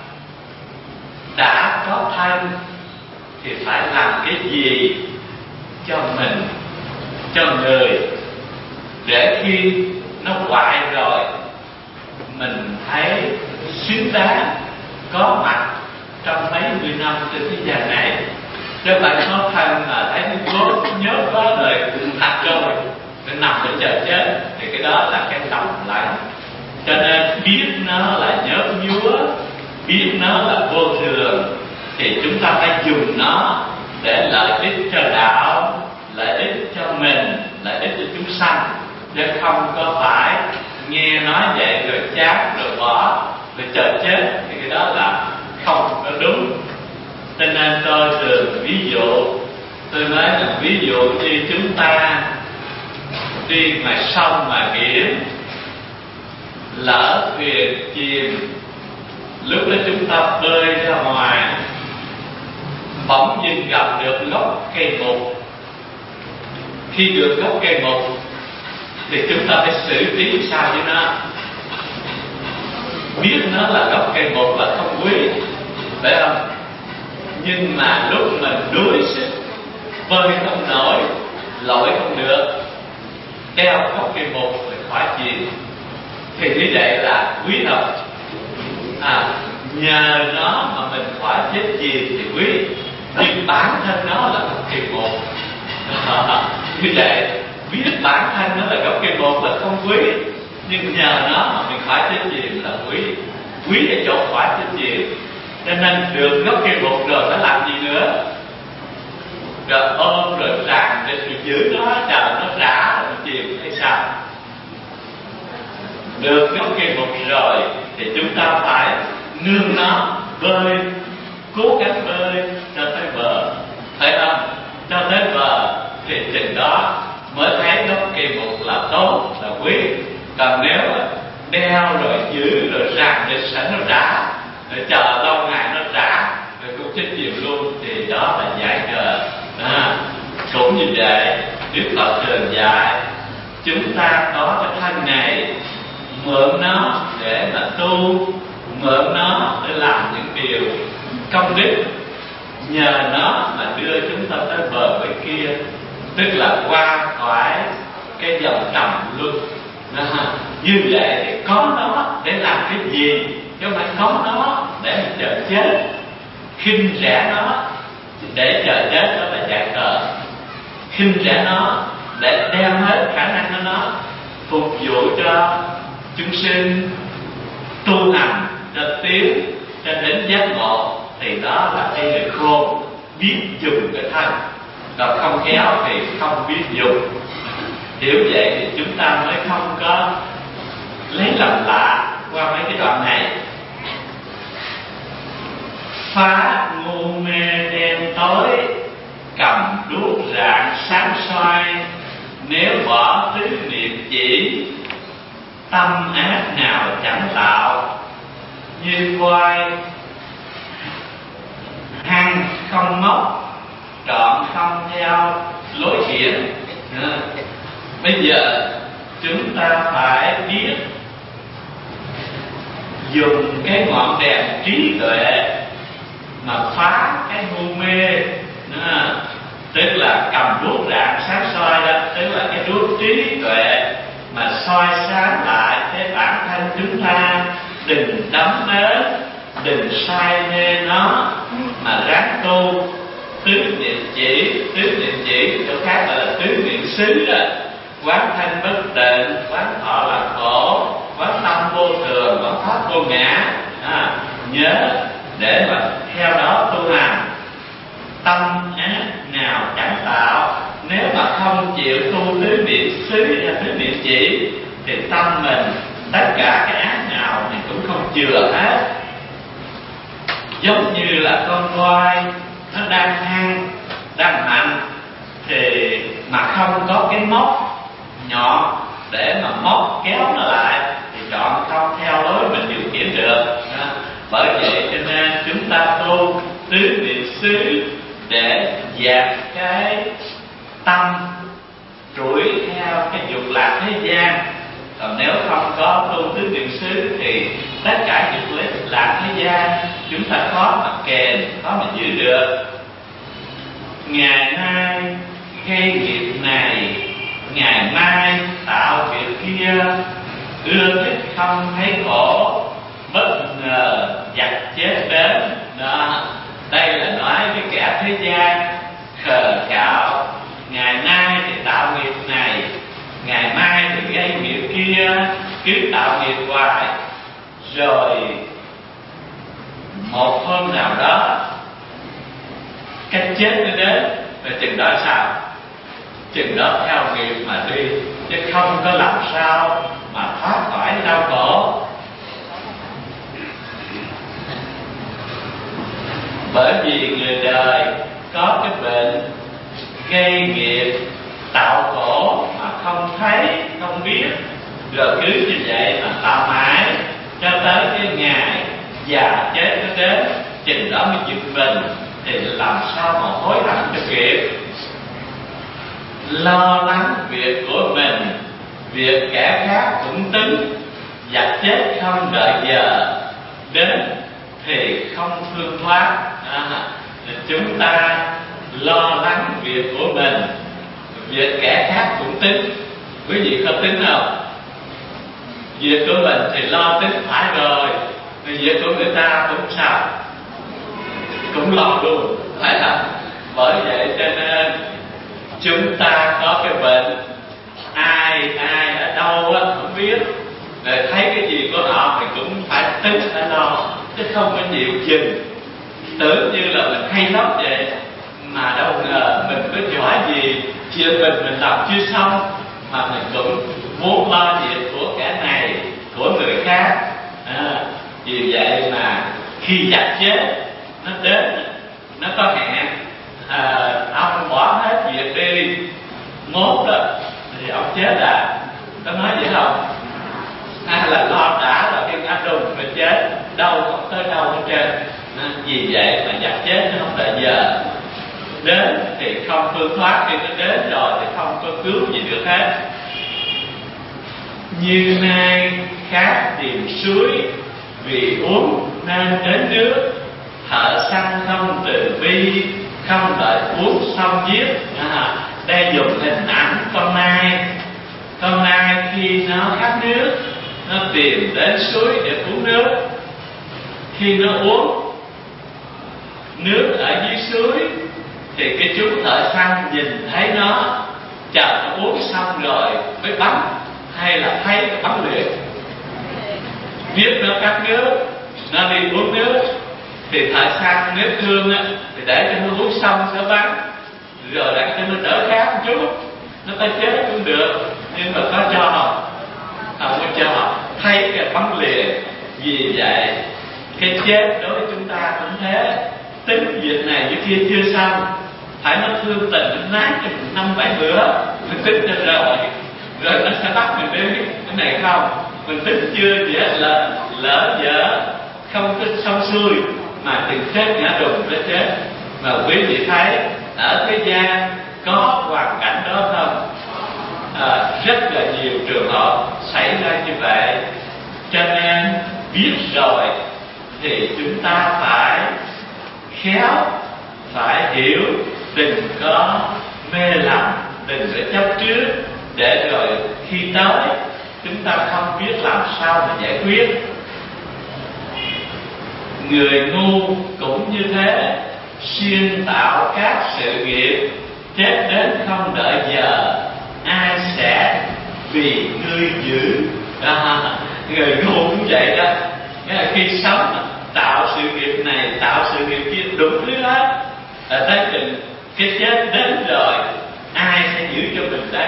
Đã có thân thì phải làm cái gì cho mình, cho người, để khi nó hoại rồi mình thấy xứng đáng có mặt trong mấy mươi năm trên thế gian này. Chứ bạn có thân mà thấy nó cố nhớ có đời cũng thật rồi, nó nằm để chờ chết, thì cái đó là cái lòng lạnh. Cho nên biết nó là nhớ nhúa, biết nó là vô thường, thì chúng ta phải dùng nó để lợi ích cho đạo, lợi ích cho mình, lợi ích cho chúng sanh, chứ không có phải nghe nói vậy rồi chán rồi bỏ rồi chờ chết, thì cái đó là không có đúng. Cho nên tôi thường ví dụ, tôi nói là ví dụ như chúng ta đi ngoài sông mà biển, lỡ thuyền chìm, lúc đó chúng ta bơi ra ngoài, bỗng dưng gặp được gốc cây mục. Khi được gốc cây mục thì chúng ta phải xử lý sao với nó. Biết nó là gốc cây mục là không quý, phải không? Nhưng mà lúc mình đuối sức, bơi không nổi, lội không được, đeo gốc cây bột để khỏi chìm. Thì như vậy là quý thật. À, nhờ nó mà mình khỏi chết chìm thì quý, nhưng bản thân nó là gốc cây bột. Như vậy biết bản thân nó là gốc cây bột là không quý, nhưng nhờ nó mà mình khỏi chết chìm là quý. Quý ở chỗ khỏi chết chìm. Cho nên được gốc cây bột rồi nó làm gì nữa? Rồi ôm rồi ràng để giữ nó, chờ nó rã rồi nó chìm hay sao? Được gốc cây bột rồi thì chúng ta phải nương nó bơi, cố gắng bơi cho tới bờ, phải không? Cho tới bờ thì chừng đó mới thấy gốc cây bột là tốt, là quý. Còn nếu đeo rồi giữ rồi ràng để sẵn nó rã, rồi chờ lâu ngày nó rã rồi cũng chết chìm luôn, thì đó là dại khờ. À, cũng như vậy, Đức Phật thường dạy chúng ta có cái thân này, mượn nó để mà tu, mượn nó để làm những điều công đức, nhờ nó mà đưa chúng ta tới bờ bên kia, tức là qua khỏi cái dòng trầm luân. À, như vậy thì có nó để làm cái gì, chứ không phải có nó để mình chờ chết. Khinh rẻ nó để chờ chết đó là dại khờ. Khinh rẻ nó để đem hết khả năng của nó phục vụ cho chúng sinh tu hành cho tiến cho đến giác ngộ, thì đó là cái người khôn biết dùng cái thân, còn không khéo thì không biết dùng. Hiểu vậy thì chúng ta mới không có lấy làm lạ qua mấy cái đoạn này. Phá ngu mê đêm tối, cầm đuốc rạng sáng soi, nếu bỏ tứ niệm chỉ, tâm ác nào chẳng tạo. Như quay hăng không móc, trọn không theo lối hiển. À, bây giờ chúng ta phải biết dùng cái ngọn đèn trí tuệ mà phá cái ngu mê. À, tức là cầm đuốc rạng sáng soi đó, tức là cái đuốc trí tuệ mà soi sáng lại cái bản thân chúng ta. Đừng đắm mến, đừng say mê nó, mà ráng tu tứ niệm chỉ. Tứ niệm chỉ chỗ khác gọi là tứ niệm xứ đó. Quán thanh bất tịnh, quán thọ là khổ, quán tâm vô thường, quán pháp vô ngã. À, nhớ để mà theo đó tu hành. Tâm ác nào chẳng tạo. Nếu mà không chịu tu tứ niệm xứ hay tứ niệm chỉ thì tâm mình tất cả cái ác nào thì cũng không chừa hết. Giống như là con voi nó đang hăng, đang mạnh, thì mà không có cái móc nhọn để mà móc kéo nó lại thì chọn không theo lối mình điều khiển được. À, bởi vậy cho nên chúng ta tu tứ niệm xứ để dẹp cái tâm trũi theo cái dục lạc thế gian. Còn nếu không có tu tứ niệm xứ thì tất cả dục lạc thế gian chúng ta khó mà kềm, khó mà giữ được. Ngày nay gây nghiệp này, ngày mai tạo việc kia, ưa thích không thấy khổ, bất ngờ giặc chết đến. Đó, đây là nói cái kẻ thế gian khờ khạo. Ngày nay thì tạo nghiệp này, ngày mai thì gây nghiệp kia, cứ tạo nghiệp hoài. Rồi một hôm nào đó cái chết nó đến, rồi chừng đó sao? Chừng đó theo nghiệp mà đi, chứ không có làm sao mà thoát khỏi đau khổ. Bởi vì người đời có cái bệnh gây nghiệp tạo khổ mà không thấy, không biết, rồi cứ như vậy mà tạo mãi cho tới cái ngày già chết nó đến, chừng đó mới giật mình, thì làm sao mà hối hận cho kịp. Lo lắng việc của mình, việc kẻ khác cũng tính, giặc chết không đợi giờ đến thì không phương thoát. À, chúng ta lo lắng việc của mình, việc kẻ khác cũng tính. Quý vị có tính không? Việc của mình thì lo tính phải rồi, việc của người ta cũng sao? Cũng lo luôn, phải không? Bởi vậy cho nên chúng ta có cái bệnh, ai ai ở đâu á không biết, rồi thấy cái gì của họ mình cũng phải tính phải lo, chứ không có chịu dừng. Tưởng như là mình hay lắm vậy, mà đâu ngờ mình có giỏi gì, chuyện mình mình làm chưa xong mà mình cũng muốn lo việc của kẻ này, của người khác. À, vì vậy mà khi giặc chết nó đến, nó có hẹn, à, ông bỏ hết việc đi, mốt đó thì ông chết à, có nói vậy không? Hay là lo đã là cái ngã đùng mình chết, đâu không tới đâu hết trơn. À, vì vậy mà giặc chết nó không đợi giờ, đến thì không phương thoát, khi nó đến rồi thì không có cứu gì được hết. Như nay khác tìm suối, vì uống nên đến nước, thợ săn không từ bi, không đợi uống xong giết. À, đây dùng hình ảnh con nai. Con nai khi nó khát nước, nó tìm đến suối để uống nước. Khi nó uống nước ở dưới suối thì cái chú thợ săn nhìn thấy nó, chờ nó uống xong rồi mới bắn, hay là thấy nó bắn liền. Biết nó khát nước, nó đi uống nước thì thợ săn nếu thương á thì để cho nó uống xong sẽ bắn, rồi để cho nó đỡ khát một chút, nó có chết cũng được, nhưng mà có cho không? Không có cho, thấy cái bắn liền. Vì vậy cái chết đối với chúng ta cũng thế, tính việc này việc kia chưa xong, phải nó thương tình nó nát cho mình năm bảy bữa, mình tính cho rồi, rồi nó sẽ bắt mình đi. Cái này không, mình tính chưa chỉ là lỡ dở, không tính xong xuôi mà từng chết ngã đùng nó chết. Mà quý vị thấy ở thế gian có hoàn cảnh đó không? À, rất là nhiều trường hợp xảy ra như vậy. Cho nên biết rồi thì chúng ta phải khéo, phải hiểu, đừng có mê lầm, đừng có chấp trước, để rồi khi tới chúng ta không biết làm sao mà giải quyết. Người ngu cũng như thế, xuyên tạo các sự nghiệp, chết đến không đợi giờ, ai sẽ vì ngươi giữ. À, người ngu cũng vậy đó, nghĩa là khi sống tạo sự nghiệp này, tạo sự nghiệp kia đủ thứ hết, à, tới chừng cái chết đến rồi ai sẽ giữ cho mình đấy?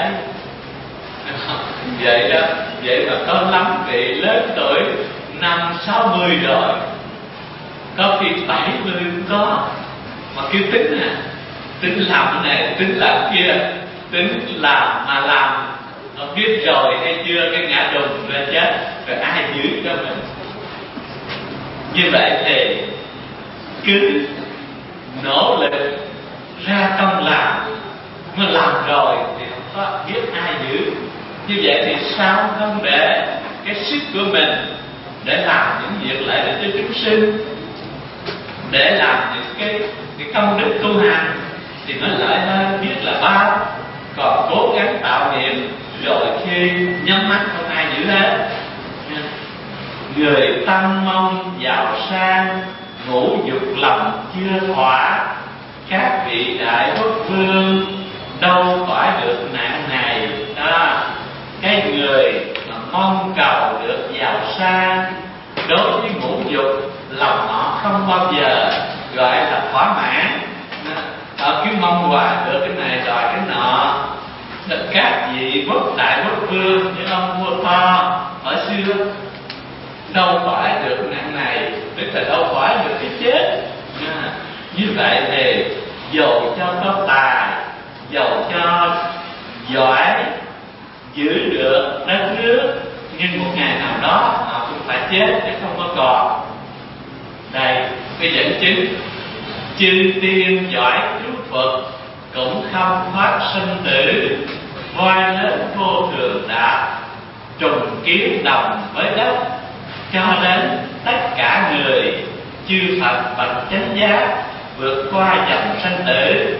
Vậy đó, vậy mà có lắm vị lớn tuổi năm sáu mươi rồi, có khi bảy mươi cũng có, mà kêu tính à, tính làm cái này, tính làm kia, tính làm mà làm, nó biết rồi hay chưa cái ngã đùng ra chết, rồi ai giữ cho mình? Như vậy thì cứ nỗ lực ra công làm, mà làm rồi thì không có biết ai giữ. Như vậy thì sao không để cái sức của mình để làm những việc lại để cho chúng sinh, để làm những cái, cái công đức tu hành thì nó lợi hơn biết là bao. Còn cố gắng tạo niệm rồi khi nhắm mắt không ai giữ hết. Người tâm mong giàu sang, ngũ dục lòng chưa thỏa, các vị đại quốc vương đâu khỏi được nạn này. Đó, cái người mà mong cầu được giàu sang, đối với ngũ dục lòng họ không bao giờ gọi là thỏa mãn. Họ cứ mong hoài được cái này rồi cái nọ. Các vị quốc đại quốc vương như ông vua To ở xưa đâu phải được nạn này, tức là đâu phải được cái chết. À, như vậy thì dầu cho có tài, dầu cho giỏi, giữ được đất nước, nhưng một ngày nào đó họ cũng phải chết chứ không có còn. Đây cái dẫn chứng, chư tiên giỏi chú Phật cũng không thoát sinh tử, voi lớn vô thường đạo, trùng kiến đồng với đất, cho đến tất cả người chư Phật bậc chánh giác vượt qua dòng sanh tử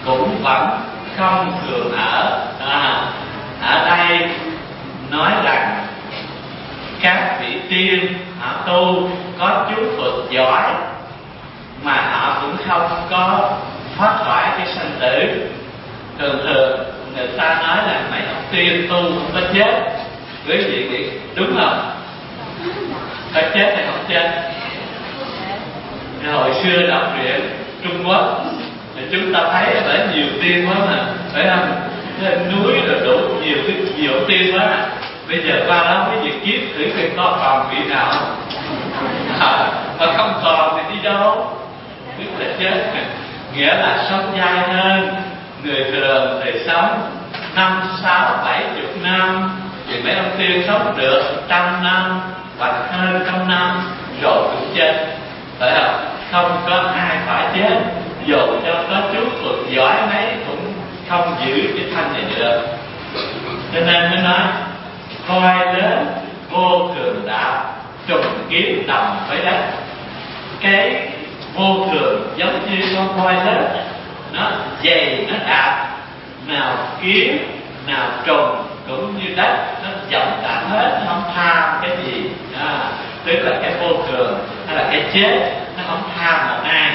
cũng vẫn không thường ở. À, ở đây nói rằng các vị tiên họ tu có chú Phật giỏi mà họ cũng không có thoát khỏi cái sanh tử. Thường thường người ta nói là mấy ông tiên tu không có chết. Quý vị nghĩ đúng không? Có chết hay không chết? Hồi xưa đọc truyện Trung Quốc thì chúng ta thấy ở nhiều tiên quá mà, phải không? Lên núi rồi đủ nhiều cái nhiều tiên quá. Bây giờ qua đó mới việc kiếp thử coi có còn vị nào không? À, mà không còn thì đi đâu? Tức là chết. Nghĩa là sống dài hơn. Người thường thì sống năm, sáu, bảy chục năm, thì mấy ông tiên sống được trăm năm hoặc hơn trăm năm rồi cũng chết. Phải không? Không có ai phải chết. Dù cho có chú Phật giỏi mấy cũng không giữ cái thân này được. Cho nên mới nói voi lớn vô thường đạo, trùng kiếm đồng với đất. Cái vô thường giống như con voi lớn, nó dày, nó đạp, nào kiếm, nào trùng cũng như đất, nó dẫm đạp hết, nó không tham cái gì. À, tức là cái vô thường hay là cái chết, nó không tham một ai.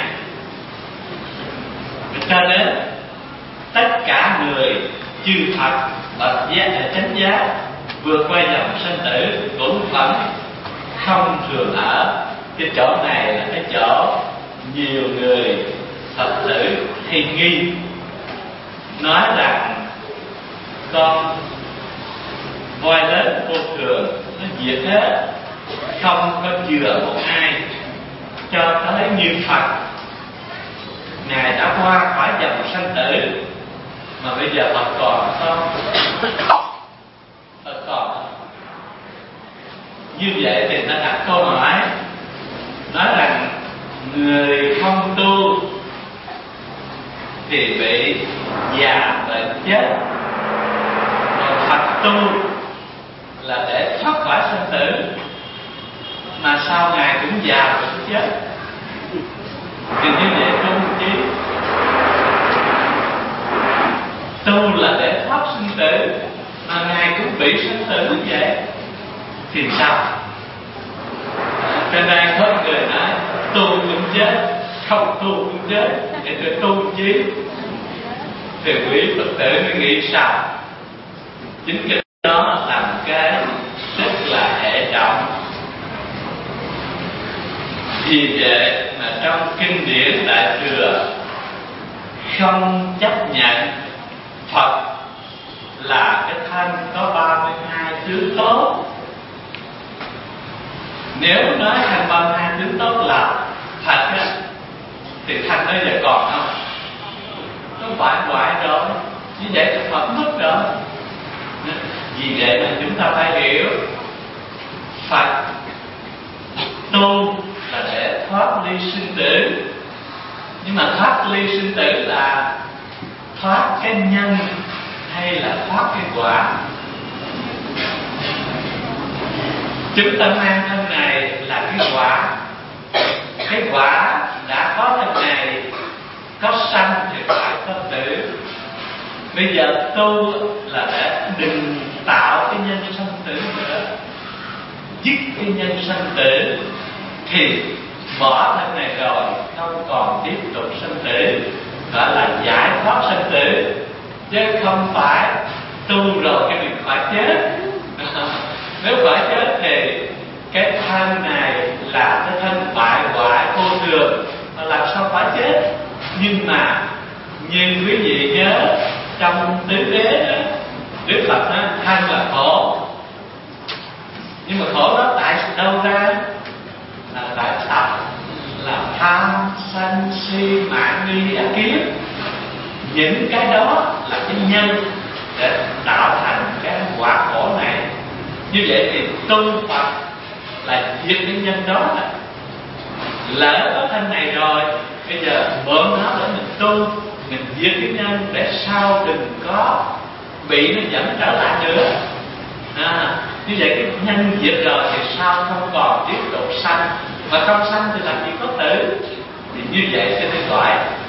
Cho nên tất cả người chư Phật bậc giác là chánh giác vượt qua dòng sinh tử cũng vẫn không thường ở. Cái chỗ này là cái chỗ nhiều người Phật tử hay nghi, nói rằng con voi lớn vô thường nó diệt hết, không có chừa một ai, cho tới như Phật Ngài đã qua khỏi dòng sanh tử mà bây giờ Phật còn không? Phật còn. Như vậy thì nó đặt câu hỏi, nói rằng người không tu thì bị già bệnh chết, còn Phật tu là để thoát khỏi sanh tử, mà sao Ngài cũng già cũng chết? Thì như vậy tu chi? Tu là để thoát sinh tử, mà Ngài cũng bị sinh tử như vậy thì sao? Cho nên có người nói tu cũng chết, không tu cũng chết, thì tôi tu chi? Thì quý Phật tử mới nghĩ sao? Chính cái đó là một cái rất là hệ trọng. Vì vậy mà trong kinh điển Đại Thừa không chấp nhận Phật là cái thân có ba mươi hai tướng tốt. Nếu nói thân ba mươi hai tướng tốt là thật á, thì thân đó giờ còn không? Nó bại hoại rồi, như vậy thì Phật mất rồi. Vì vậy mà chúng ta phải hiểu Phật tu là để thoát ly sinh tử. Nhưng mà thoát ly sinh tử là thoát cái nhân hay là thoát cái quả? Chúng ta mang thân này là cái quả. Cái quả đã có thân này, có sanh thì phải có tử. Bây giờ tu là để đừng tạo cái nhân sanh tử nữa, dứt cái nhân sanh tử thì bỏ thân này rồi không còn tiếp tục sanh tử, gọi là giải thoát sanh tử, chứ không phải tu rồi cái mình phải chết. Nếu phải chết thì cái thân này là cái thân bại hoại vô thường, mà làm sao phải chết? Nhưng mà như quý vị nhớ trong tứ đế đó, Đức Phật nói thân là khổ. Nhưng mà khổ đó tại đâu ra? Là tại sao? Là tham sân si mạng nghi ác kiếp. Những cái đó là cái nhân để tạo thành cái quả khổ này. Như vậy thì tu Phật là diệt cái nhân đó. Lỡ có thân này rồi, bây giờ mượn nó để mình tu, mình diệt cái nhân để sau đừng có bị nó dẫn trở lại nữa. À, như vậy cái nhân diệt rồi thì sao không còn tiếp tục sanh, mà không sanh thì làm gì có tử. Thì như vậy sẽ được gọi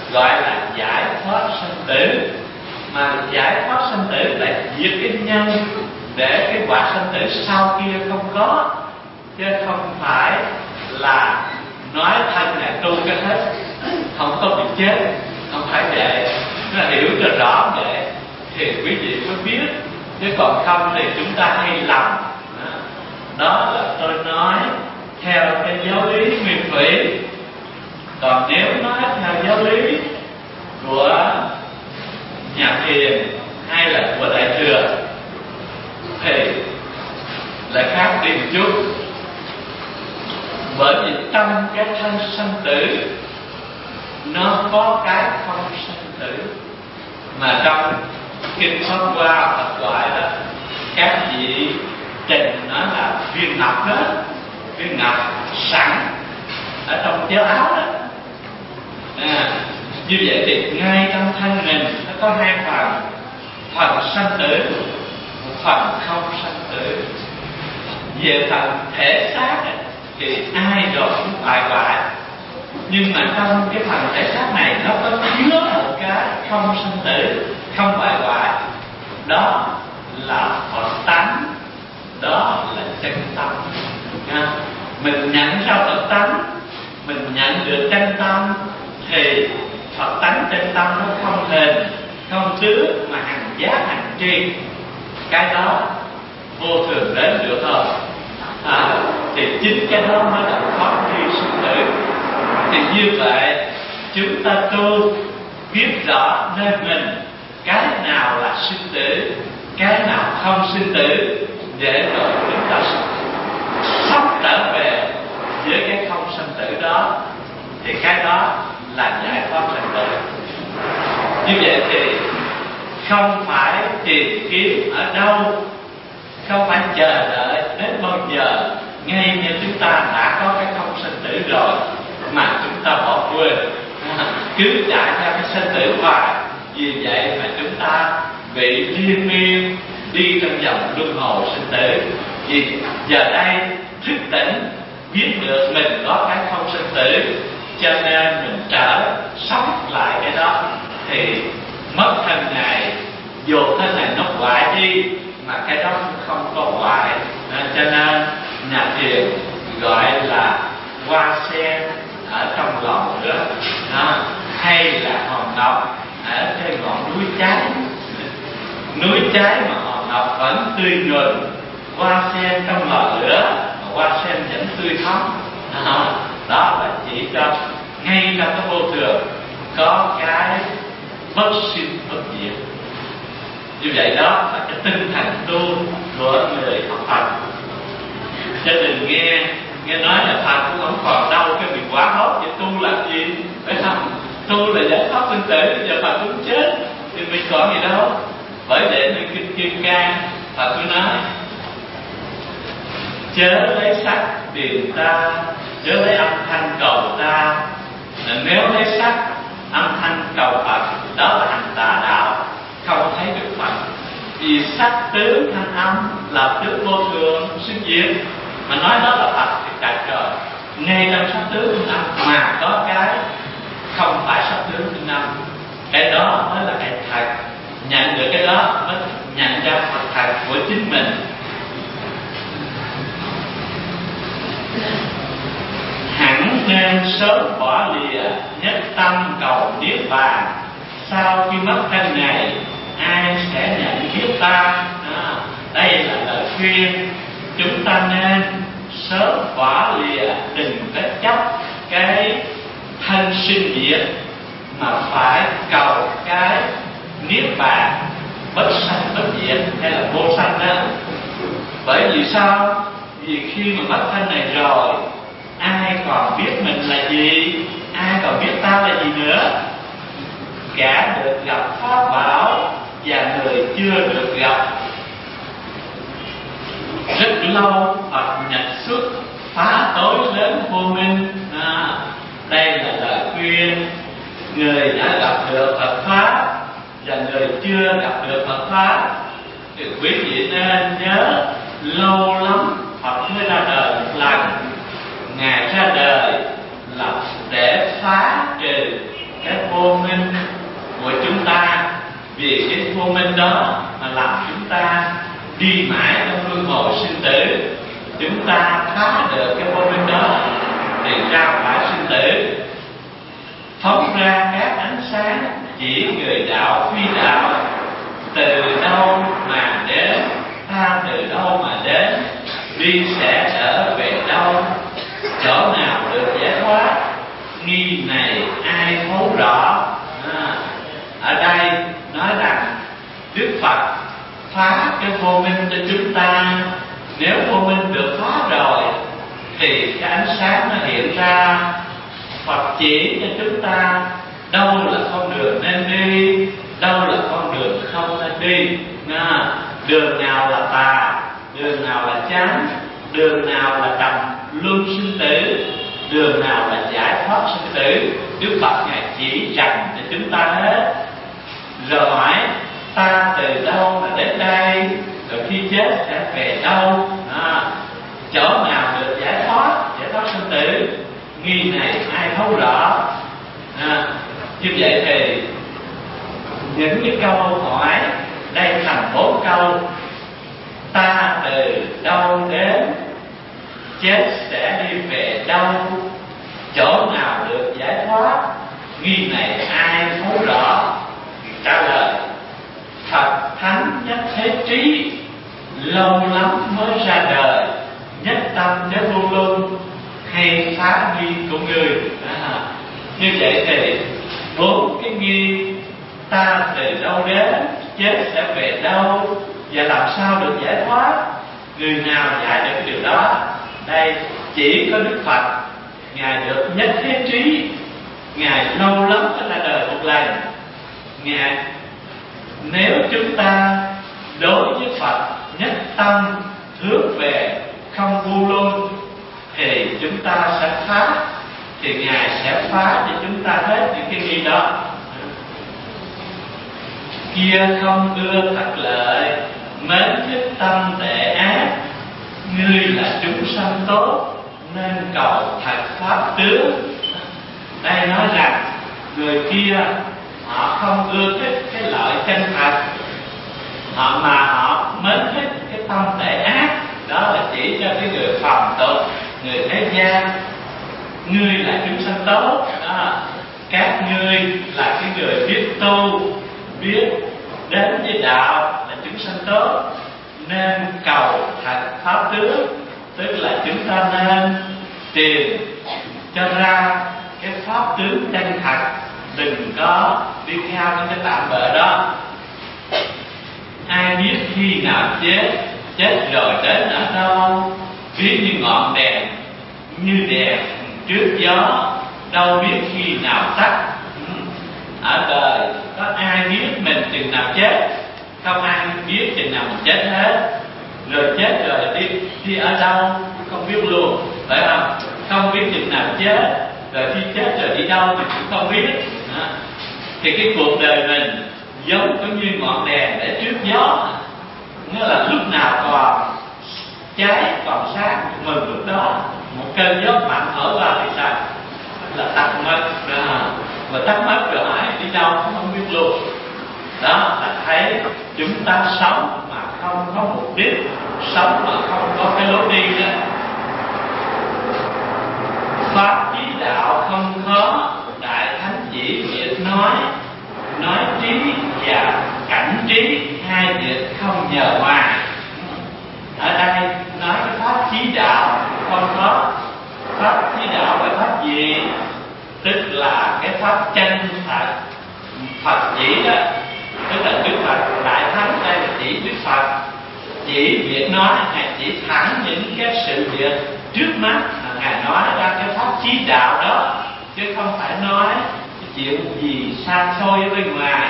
gọi là giải thoát sanh tử. Mà giải thoát sanh tử là diệt cái nhân để cái quả sanh tử sau kia không có, chứ không phải là nói thân là tu cái hết, không có bị chết, không phải vậy. Nó hiểu cho rõ vậy thì quý vị mới biết, chứ còn không thì chúng ta hay lầm. Đó là tôi nói theo cái giáo lý nguyên thủy. Còn nếu nói theo giáo lý của nhà thiền hay là của đại thừa thì lại khác đi một chút. Bởi vì trong cái thân sanh tử nó có cái không sanh tử, mà trong kinh Pháp Hoa Phật gọi đó, các vị trình nó là viên ngọc đó, viên ngọc sẵn ở trong chiếu áo đó. À, như vậy thì ngay trong thân mình nó có hai phần, phần sanh tử, một phần không sanh tử. Về phần thể xác thì ai rồi cũng bại hoại, nhưng mà trong cái phần thể xác này nó có chứa một cái không sanh tử, không bại hoại. Đó là Phật tánh, đó là chân tâm. À, mình nhận ra Phật tánh, mình nhận được chân tâm thì Phật tánh chân tâm nó không hình, không tướng mà hành giác hành tri. Cái đó vô thường đến được thôi. À, thì chính cái đó mới là thoát ly sinh tử. Thì như vậy chúng ta tu biết rõ nơi mình cái nào là sinh tử, cái nào không sinh tử, để rồi chúng ta sắp trở về với cái không sinh tử đó, thì cái đó là giải thoát sinh tử. Như vậy thì không phải tìm kiếm ở đâu, không phải chờ đợi đến bao giờ, ngay như chúng ta đã có cái không sinh tử rồi mà chúng ta bỏ quên, cứ chạy theo cái sinh tử hoài. Vì vậy mà chúng ta bị liên miên đi trong vòng luân hồi sinh tử. Vì giờ đây thức tỉnh biết được mình có cái không sinh tử, cho nên mình trở sống lại cái đó, thì mất thân này, dù thân này nó hoại đi mà cái đó cũng không có hoại. À, cho nên nhà thiền gọi là hoa sen ở trong lò lửa, à, hay là hòn ngọc ở trên ngọn núi cháy. Núi cháy mà hòn ngọc vẫn tươi nhuần, hoa sen trong lò lửa mà hoa sen vẫn tươi thắm. À, đó là chỉ cho ngay trong cái vô thường có cái bất sinh bất diệt. Như vậy đó là cái tinh thần tu của người học Phật. Chứ đừng nghe nghe nói là Phật cũng không còn đâu, cái việc quá hốt vậy tu làm gì, phải không? Tu là giải thoát sinh tử, giờ Phật cũng chết thì mình còn gì đâu. Bởi vậy nên kinh Kim Cang Phật cứ nói chớ lấy sắc tiền ta, chớ lấy âm thanh cầu ta. Nếu lấy sắc âm thanh cầu Phật, đó là hành tà đạo, không thấy được Phật. Vì sắc tướng thanh âm là tướng vô thường sinh diệt, mà nói đó là Phật thì chặt rồi. Ngay trong sắc tướng thanh âm mà có cái không phải sắc tướng thanh âm, cái đó mới là cái thật. Nhận được cái đó mới nhận ra Phật thật của chính mình. Hẳn nên sớm bỏ lìa, nhất tâm cầu niết bàn. Sau khi mất thân này, ai sẽ nhận kiếp ta? À, đây là lời khuyên chúng ta nên sớm bỏ lìa, đừng có chấp cái thân sinh diệt, mà phải cầu cái niết bàn bất sanh bất diệt hay là vô sanh đó. Bởi vì sao? Vì khi mà mất thân này rồi, ai còn biết mình là gì, ai còn biết ta là gì nữa. Cả được gặp pháp bảo và người chưa được gặp. Rất lâu Phật nhật xuất, phá tối lớn vô minh. À, đây là lời khuyên người đã gặp được Phật pháp và người chưa gặp được Phật pháp. Thì quý vị nên nhớ, lâu lắm Phật mới ra đời một lần. Ngài ra đời là để phá trừ cái vô vô minh của chúng ta. Vì cái vô minh đó mà làm chúng ta đi mãi trong luân hồi sinh tử. Chúng ta phá được cái vô minh đó thì ra khỏi sinh tử, phóng ra các ánh sáng chỉ người đạo phi đạo. Từ đâu mà đến, ta từ đâu mà đến, đi sẽ trở về đâu, chỗ nào được giải thoát, nghi này ai thấu rõ. À, ở đây nói rằng Đức Phật phá cái vô minh cho chúng ta. Nếu vô minh được phá rồi thì cái ánh sáng nó hiện ra. Phật chỉ cho chúng ta đâu là con đường nên đi, đâu là con đường không nên đi. À, đường nào là tà, đường nào là chánh, đường nào là trầm luân sinh tử, đường nào là giải thoát sinh tử. Đức Phật Ngài chỉ rằng cho chúng ta hết. Rồi hỏi ta từ đâu mà đến đây, rồi khi chết sẽ về đâu, à, chỗ nào được giải thoát, giải thoát sinh tử, nghi này ai thấu rõ. À, như vậy thì những cái câu hỏi đây thành bốn câu. Ta từ đâu đến, chết sẽ đi về đâu, chỗ nào được giải thoát, nghi này ai thấu rõ. Trả lời Phật thánh nhất thế trí, lâu lắm mới ra đời, nhất tâm chớ vô luân, hay phá nghi của người. À, như vậy thì bốn cái nghi ta từ đâu đến, chết sẽ về đâu, và làm sao được giải thoát, người nào giải được cái điều đó. Đây chỉ có Đức Phật, Ngài được nhất thế trí, Ngài lâu lắm mới ra đời một lần. Ngài nếu chúng ta đối với Phật nhất tâm hướng về không vô luân thì chúng ta sẽ phá, thì Ngài sẽ phá cho chúng ta hết những cái nghi đó. Kia không ưa thật lợi, mến thích tâm tệ ác, ngươi là chúng sanh tốt nên cầu thật pháp tướng. Đây nói rằng người kia họ không ưa thích cái lợi chân thật, họ mà họ mến thích cái tâm tệ ác. Đó là chỉ cho cái người phàm tục, người thế gian. Ngươi là chúng sanh tốt đó. Các ngươi là cái người biết tu, biết đến với đạo là chúng sanh tốt, nên cầu thật pháp tướng. Tức là chúng ta nên tìm cho ra cái pháp tướng chân thật, đừng có đi theo những cái tạm bợ đó. Ai biết khi nào chết, chết rồi đến ở đâu, ví như ngọn đèn, như đèn trước gió, đâu biết khi nào tắt. Ở đời có ai biết mình chừng nào chết, không ai biết chừng nào mình chết hết. Rồi chết rồi đi đi ở đâu không biết luôn, phải không? Không biết chừng nào chết, rồi khi chết rồi đi đâu mình cũng không biết. Đó. Thì cái cuộc đời mình giống cũng như ngọn đèn để trước gió, nghĩa là lúc nào còn cháy còn sáng mừng lúc đó. Một cơn gió mạnh thổi vào thì sao? Là tắt mất đó. Mà tắt mất rồi hỏi đi đâu cũng không biết luôn. Đó là thấy chúng ta sống mà không có mục đích, sống mà không có cái lối đi đó. Pháp chí đạo không khó, Đại Thánh chỉ việc nói, nói trí và cảnh trí hai việc không nhờ ngoài. Ở đây nói cái pháp chí đạo không có. Pháp chí đạo là pháp gì? Tức là cái pháp chân thật. Phật chỉ đó, tức là Đức Phật Đại Thánh đây là chỉ Đức Phật, chỉ việc nói, Ngài chỉ thẳng những cái sự việc trước mắt mà Ngài nói ra cái pháp chí đạo đó, chứ không phải nói cái chuyện gì xa xôi ở bên ngoài.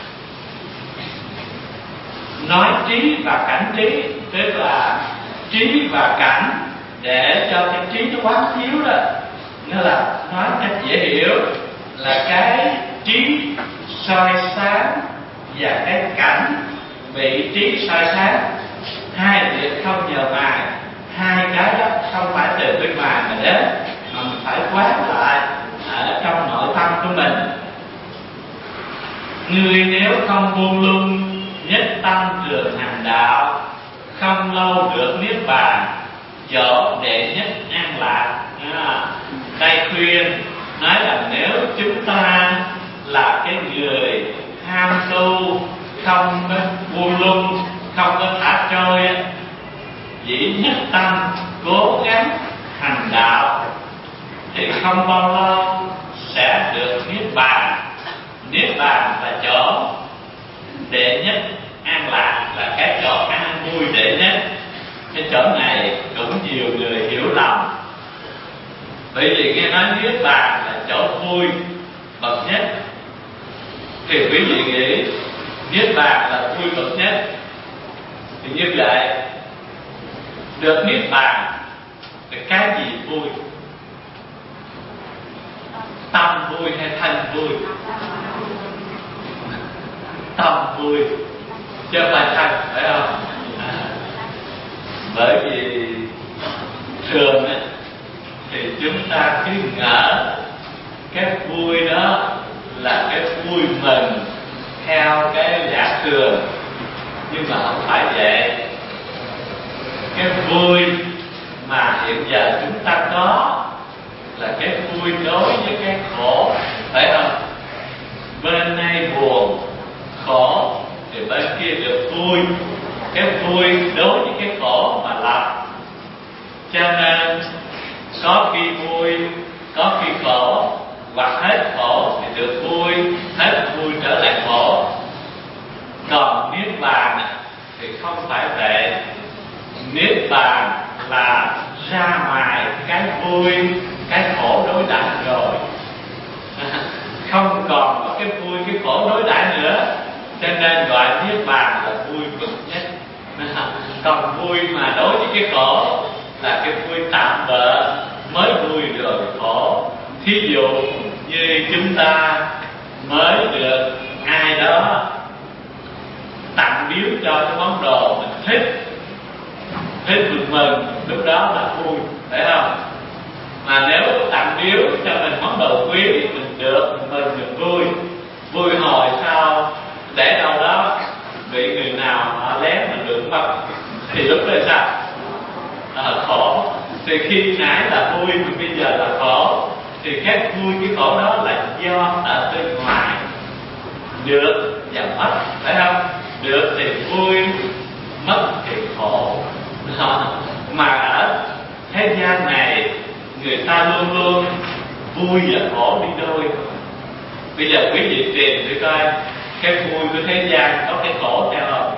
Nói trí và cảnh trí, tức là trí và cảnh để cho cái trí nó quán chiếu đó. Nghĩa là nói cách dễ hiểu là cái trí soi sáng và cái cảnh vị trí soi sáng, hai việc không nhờ ngoài. Hai cái đó không phải từ bên ngoài mà đến, mà mình phải quán lại ở trong nội tâm của mình. Người nếu không buông lung, nhất tâm thường hành đạo, không lâu được niết bàn, chỗ đệ nhất an lạc. À, đây khuyên nói là nếu chúng ta là cái người ham tu, không có buông lung, không có thả trôi, chỉ nhất tâm cố gắng hành đạo, thì không bao lâu sẽ được niết bàn. Niết bàn là chỗ đệ nhất an lạc, là cái chỗ an vui đệ nhất. Cái chỗ này cũng nhiều người hiểu lầm, bởi vì nghe nói niết bàn là chỗ vui bậc nhất, thì quý vị nghĩ niết bàn là vui bậc nhất, thì như vậy được niết bàn thì cái gì vui? Tâm vui hay thân vui? Tâm vui chứ không phải thân, phải không? À, bởi vì thường á, thì chúng ta cứ ngỡ cái vui đó là cái vui mừng theo cái giả thường, nhưng mà không phải vậy. Cái vui mà hiện giờ chúng ta có là cái vui đối với cái khổ, phải không? Bên này buồn khổ thì bên kia được vui. Cái vui đối với cái khổ mà lập, cho nên có khi vui, có khi khổ, hoặc hết khổ thì được vui, hết vui trở lại khổ. Còn niết bàn thì không phải vậy. Niết bàn là ra ngoài cái vui, cái khổ đối đãi rồi, không còn có cái vui, cái khổ đối đãi nữa, cho nên gọi niết bàn là vui bậc nhất. Còn vui mà đối với cái khổ là cái vui tạm bợ, mới vui rồi khổ. Thí dụ như chúng ta mới được ai đó tặng biếu cho cái món đồ mình thích, thích mừng mừng, lúc đó là vui, phải không? Mà nếu tặng biếu cho mình món đồ quý, mình được, mình mừng, mình vui. Vui hồi sau để đâu đó bị người nào họ lén mình được mất, thì lúc đó sao? À, khổ. Thì khi nãy là vui mà bây giờ là khổ, thì cái vui cái khổ đó là do ở bên ngoài. Được và mất, phải không? Được thì vui, mất thì khổ. Mà ở thế gian này người ta luôn luôn vui và khổ đi đôi. Bây giờ quý vị tìm để coi cái vui của thế gian có cái khổ theo không?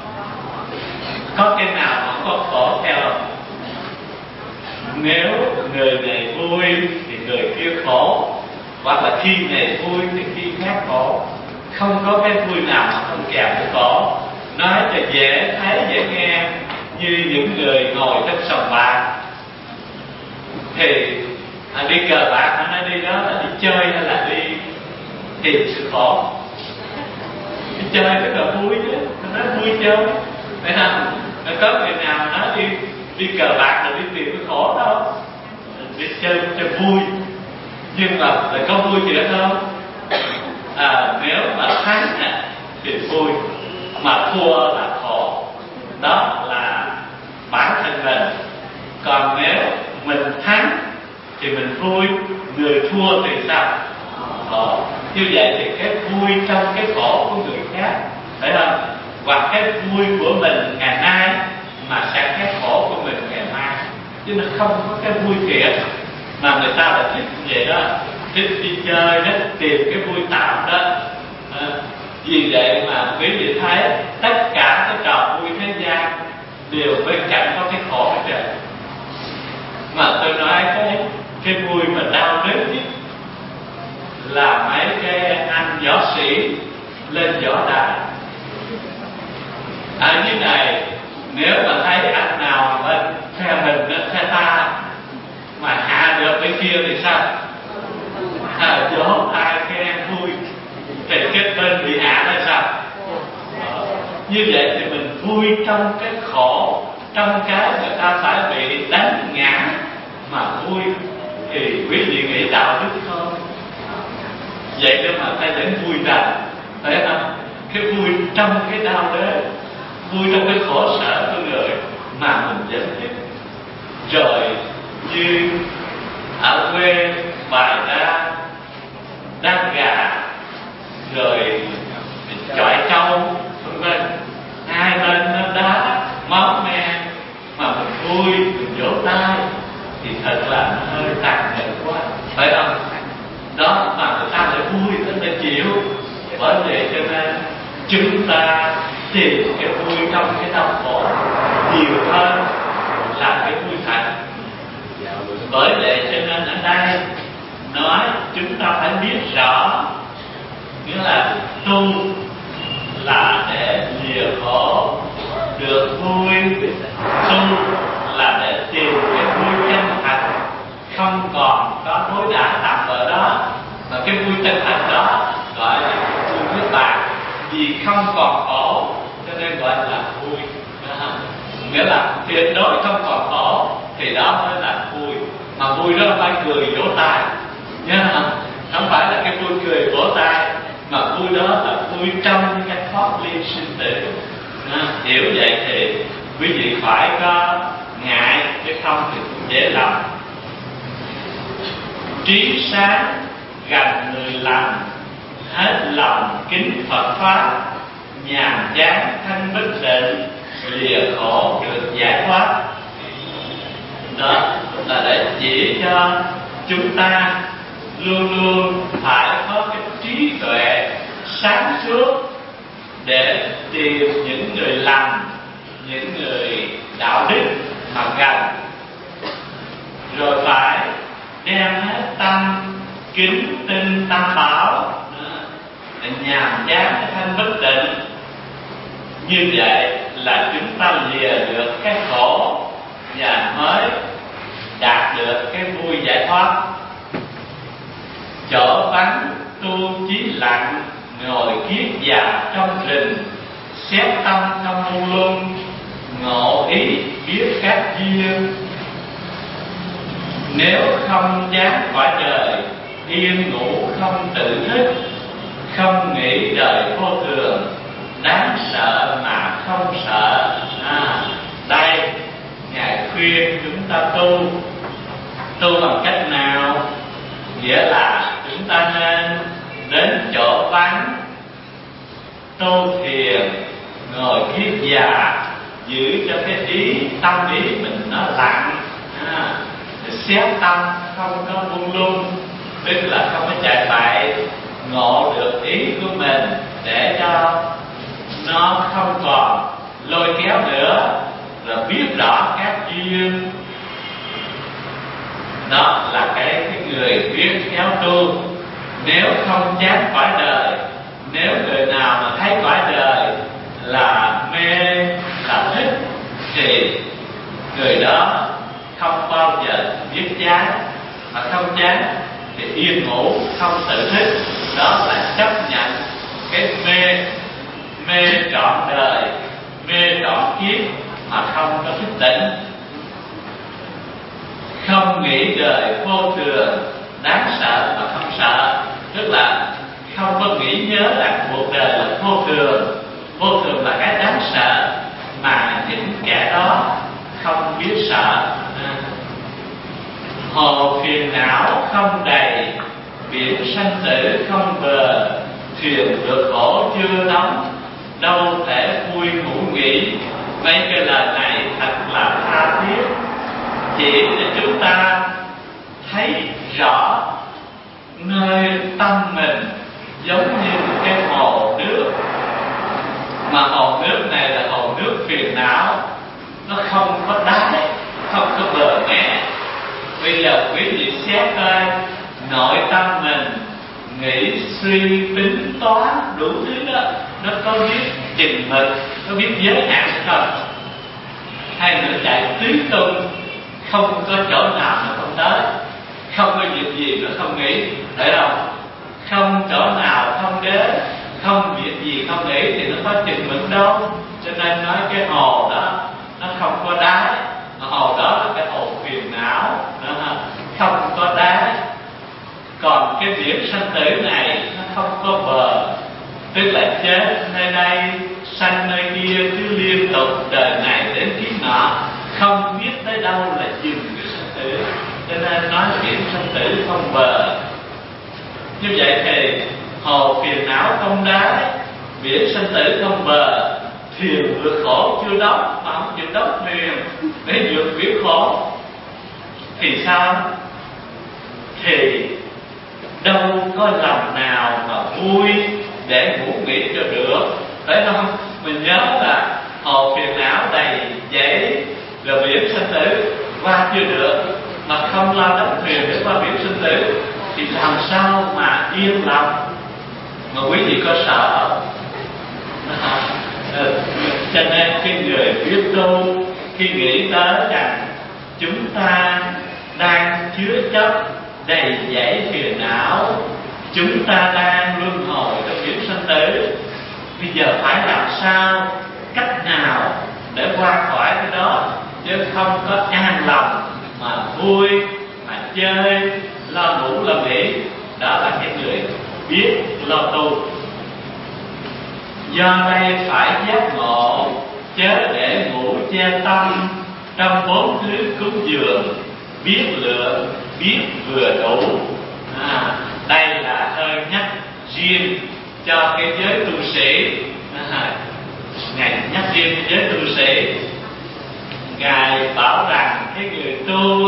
Có cái nào mà có khổ theo không? Nếu người này vui thì người kia khổ, hoặc là khi này vui thì khi khác khổ. Không có cái vui nào mà không kèm với khổ. Nói cho dễ thấy dễ nghe, như những người ngồi trên sòng bạc thì à, đi cờ bạc, nó nói đi đó là đi chơi hay là đi tìm sự khổ? Đi chơi rất là vui chứ, nó nói vui chơi, phải không? Nó có người nào nói đi đi cờ bạc là đi tìm cái khổ đâu, đi chơi cho vui, nhưng mà lại có vui gì đó không? À, nếu mà thắng thì vui, mà thua là khổ. Đó là bản thân mình. Còn nếu mình thắng thì mình vui, người thua thì sao? Ờ, như vậy thì cái vui trong cái khổ của người khác, phải không? Hoặc cái vui của mình ngày nay mà sẽ cái khổ của mình ngày mai, chứ nó không có cái vui thiệt. Mà người ta lại thích như vậy đó, thích đi chơi đó, tìm cái vui tạm đó. À, vì vậy mà quý vị thấy tất cả cái trò vui thế gian đều bên cạnh có cái khổ hết trơn. Mà tôi nói cái cái vui mà đau đớn nhất là mấy cái anh võ sĩ lên võ đài. Ở dưới này nếu mà thấy anh nào bên phe mình, phe ta mà hạ được bên kia thì sao? À, vỗ tay khen vui. Thì cái bên bị hạ là sao? Ờ, như vậy thì mình vui trong cái khổ, trong cái người ta phải bị đánh ngã mà vui, thì quý vị nghĩ đạo đức không? Vậy đó mà ta vẫn vui rằng Thấy không? Cái vui trong cái đau đớn, vui trong cái khổ sở của người mà mình vẫn thích. Rồi như ở quê bài ra đan gà, rồi chọi trâu, vân vân, hai bên nó đá máu me mà mình vui, mình vỗ tay thì thật là nó hơi tàn nhẫn quá, phải không? Đó mà người ta lại vui, người ta chịu. Bởi vậy cho nên chúng ta tìm cái vui trong cái đau khổ nhiều hơn là cái vui thật. Bởi vậy cho nên ở đây nói chúng ta phải biết rõ, nghĩa là tu là để lìa khổ được vui, tu là để tìm cái vui chân thật, không còn có đối đãi tạm ở đó, mà cái vui chân thật đó gọi là vui nước bạc, vì không còn khổ cho nên gọi là vui. Nghĩa là tuyệt đối không còn khổ thì đó mới là vui. Mà vui đó phải cười vỗ tay, nhớ không? Không phải là cái vui cười vỗ tay, mà vui đó là vui trong cái thoát ly sinh tử. À, hiểu vậy thì quý vị phải có ngại, chứ không thì cũng dễ lầm. Trí sáng gần người lành, hết lòng kính Phật pháp, nhàn chán thanh bất định, lìa khổ được giải thoát. Đó là để chỉ cho chúng ta luôn luôn phải có cái trí tuệ sáng suốt để tìm những người lành, những người đạo đức mà gần, rồi phải đem hết tâm kính tinh tam bảo, nhàn chán thanh bất định. Như vậy là chúng ta lìa được cái khổ và mới đạt được cái vui giải thoát. Chỗ vắng tu chí lặng, ngồi kiết già trong rừng, xét tâm trong môn luân, ngộ ý biết các duyên. Nếu không chán quả trời, yên ngủ không tự thức, không nghĩ đời vô thường, đáng sợ mà không sợ. À, đây Ngài khuyên chúng ta tu. Tu bằng cách nào? Nghĩa là chúng ta nên đến chỗ vắng, tu thiền, ngồi kiết già, giữ cho cái ý, tâm ý mình nó lặng, à, xét tâm không có buông lung, tức là không có chạy bậy, ngộ được ý của mình để cho nó không còn lôi kéo nữa, rồi biết rõ các duyên. Đó là cái, cái người biết khéo tu. Nếu không chán cõi đời, nếu người nào mà thấy cõi đời là mê, là thích, thì người đó không bao giờ biết chán. Mà không chán thì yên ngủ, không tự thích. Đó là chấp nhận cái mê, mê trọn đời, mê trọn kiếp mà không có thức tỉnh. Không nghĩ đời vô thường, đáng sợ mà không sợ, tức là không có nghĩ nhớ rằng cuộc đời là vô thường. Vô thường là cái đáng sợ mà những kẻ đó không biết sợ. Hồ phiền não không đầy, biển sanh tử không bờ, thuyền vượt khổ chưa đóng, đâu thể vui ngủ nghỉ. Mấy cái lời này thật là tha thiết, chỉ để chúng ta thấy rõ nơi tâm mình giống như cái hồ nước, mà hồ nước này là hồ nước phiền não, nó không có đáy, không có bờ mé. Bây giờ quý vị xét coi nội tâm mình nghĩ suy tính toán đủ thứ đó, nó có biết chừng mực, có biết giới hạn không? Hay nó chạy tứ tung, không có chỗ nào nó không tới, không có việc gì nó không nghĩ, phải không? Không chỗ nào không đến, không việc gì không nghĩ thì nó có chừng mực đâu. Cho nên nói cái hồ đó nó không có đáy, hồ đó là cái hồ phiền não, đó, không có đáy. Còn cái biển sanh tử này nó không có bờ, tức là chết nơi đây sanh nơi kia, cứ liên tục đời này đến kiếp nọ, không biết tới đâu là dừng cái sanh tử. Cho nên nói biển sanh tử không bờ. Như vậy thì hồ phiền não không đáy, biển sanh tử không bờ. Thuyền vượt khổ chưa đóng mà không chịu đóng thuyền để vượt biển khổ thì sao? Thì đâu có lòng nào mà vui để ngủ nghỉ cho được, phải không? Mình nhớ là hồ phiền não đầy dẫy, rồi biển sanh tử qua chưa được mà không lo đóng thuyền để qua biển sanh tử thì làm sao mà yên lòng? Mà quý vị có sợ không? Cho nên khi người biết tu, khi nghĩ tới rằng chúng ta đang chứa chấp đầy dẫy phiền não, chúng ta đang luân hồi trong biển sanh tử, bây giờ phải làm sao, cách nào để qua khỏi cái đó, chứ không có an lòng mà vui, mà chơi, lo ngủ lo nghỉ. Đó là cái người biết lo tu. Do đây phải giác ngộ, chớ để ngủ che tâm, trong bốn thứ cúng dường, biết lượng, biết vừa đủ. À, đây là hơi nhắc riêng cho cái giới tu sĩ. À, Ngài nhắc riêng cái giới tu sĩ. Ngài bảo rằng cái người tu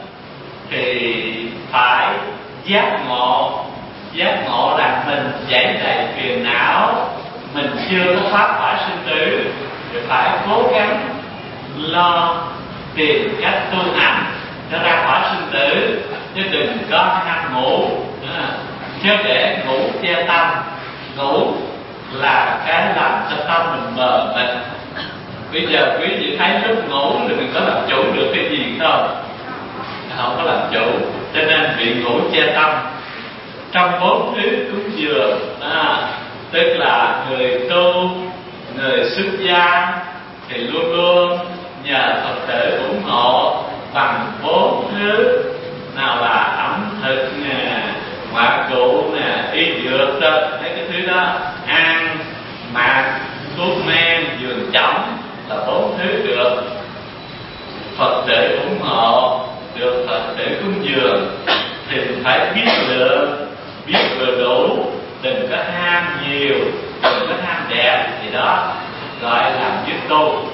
thì phải giác ngộ, giác ngộ rằng mình dẫy đầy phiền não, mình chưa có pháp phải sinh tử, thì phải cố gắng lo tìm cách tu hành cho ra khỏi sinh tử, chứ đừng có ham ngủ. À, chứ để ngủ che tâm. Ngủ là cái làm cho tâm mình mờ mịt. Bây giờ quý vị thấy lúc ngủ thì mình có làm chủ được cái gì không? Không có làm chủ, cho nên bị ngủ che tâm. Trong bốn thứ cúng dường, à, tức là người tu, người xuất gia thì luôn luôn nhờ Phật tử ủng hộ bằng bốn thứ, nào là ẩm thực nè, ngoại cụ nè, y dược đó, mấy cái thứ đó, ăn, mặc, thuốc men, giường chõng là bốn thứ được Phật tử ủng hộ, được Phật tử cúng dường, thì phải biết lượng, biết vừa đủ, đừng có ham nhiều, đừng có ham đẹp, thì đó gọi là biết tu.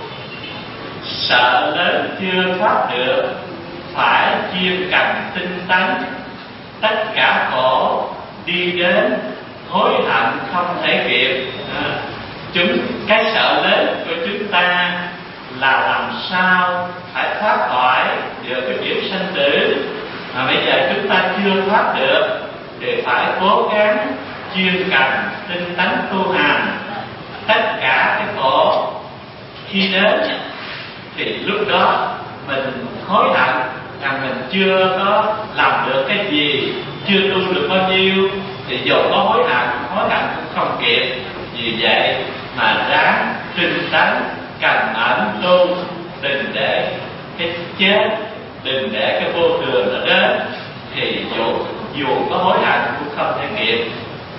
Sợ lớn chưa thoát được, phải chuyên cần tinh tấn, tất cả khổ đi đến hối hận không thể kịp. À, chúng cái sợ lớn của chúng ta là làm sao phải thoát khỏi được cái biển sanh tử, mà bây giờ chúng ta chưa thoát được thì phải cố gắng chuyên cần tinh tấn tu hành. Tất cả cái khổ khi đến thì lúc đó mình hối hận rằng mình chưa có làm được cái gì, chưa tu được bao nhiêu, thì dù có hối hận, hối hận cũng không kịp. Vì vậy mà ráng tinh tấn cần mẫn tu, đừng để cái chết, đừng để cái vô thường nó đến, thì dù dù có hối hận cũng không thể kịp.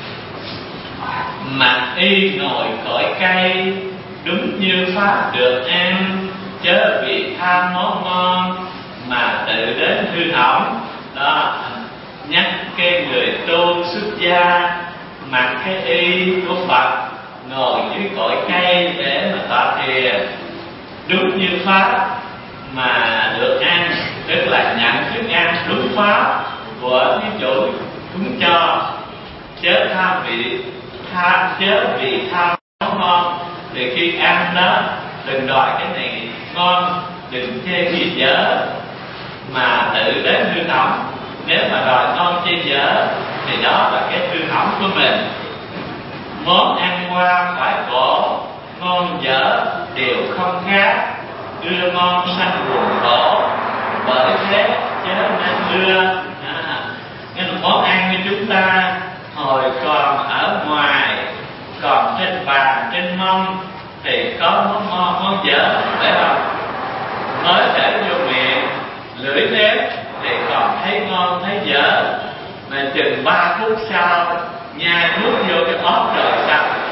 Mặc y ngồi cõi cây, đúng như pháp được ăn, chớ vì tham món ngon mà tự đến hư hỏng. Đó, nhắc cái người tu xuất gia mặc cái y của Phật, ngồi dưới cội cây để mà tọa thiền, đúng như pháp mà được ăn, tức là nhận thức ăn đúng pháp của thí chủ cúng cho, chớ tham vị tham chớ vì tham món ngon. Thì khi ăn đó đừng đòi cái này ngon, đừng chê gì dở mà tự đến hư hỏng. Nếu mà đòi ngon chê dở thì đó là cái hư hỏng của mình. Món ăn qua phải khổ, ngon dở đều không khác, đưa ngon sanh buồn khổ, bởi thế chớ nên đưa. À, nên món ăn của chúng ta hồi còn ở ngoài, còn trên bàn trên mâm thì có món ngon món dở, phải không? Mới để vô miệng lưỡi nếm thì còn thấy ngon thấy dở, mà chừng ba phút sau nhai nuốt vô cái óc rồi sao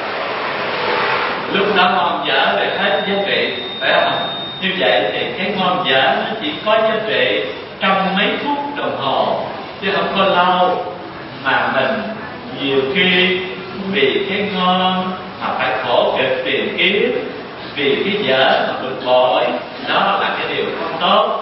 lúc đó ngon dở thì hết giá trị, phải không? Như vậy thì cái ngon dở nó chỉ có giá trị trong mấy phút đồng hồ, chứ không có lâu. Mà mình nhiều khi vì cái ngon mà phải khổ cực tìm kiếm, vì cái dở mà bực bội, đó là cái điều không tốt.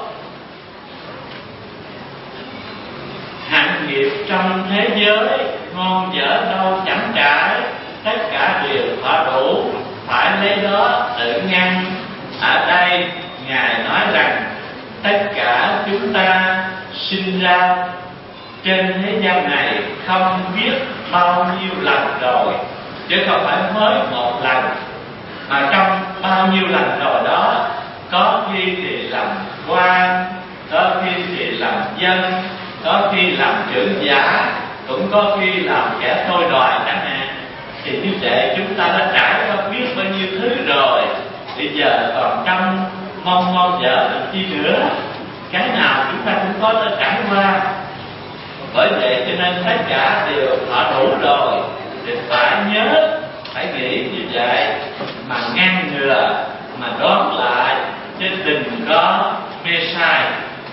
Hạnh nghiệp trong thế giới, ngon dở đâu chẳng trải, tất cả đều thỏa đủ, phải lấy đó tự ngăn. Ở đây Ngài nói rằng tất cả chúng ta sinh ra trên thế gian này không biết bao nhiêu lần rồi, chứ không phải mới một lần, mà trong bao nhiêu lần rồi đó, có khi thì làm quan, có khi thì làm dân, có khi làm trưởng giả, cũng có khi làm kẻ tôi đòi chẳng hạn. Thì như vậy chúng ta đã trải qua biết bao nhiêu thứ rồi, bây giờ còn trong mong mong vợ làm chi nữa. Cái nào chúng ta cũng có đã trải qua. Bởi vậy cho nên tất cả đều thỏa đủ rồi, thì phải nhớ, phải nghĩ như vậy mà ngăn ngừa, mà đoán lại, chứ đừng có mê sai.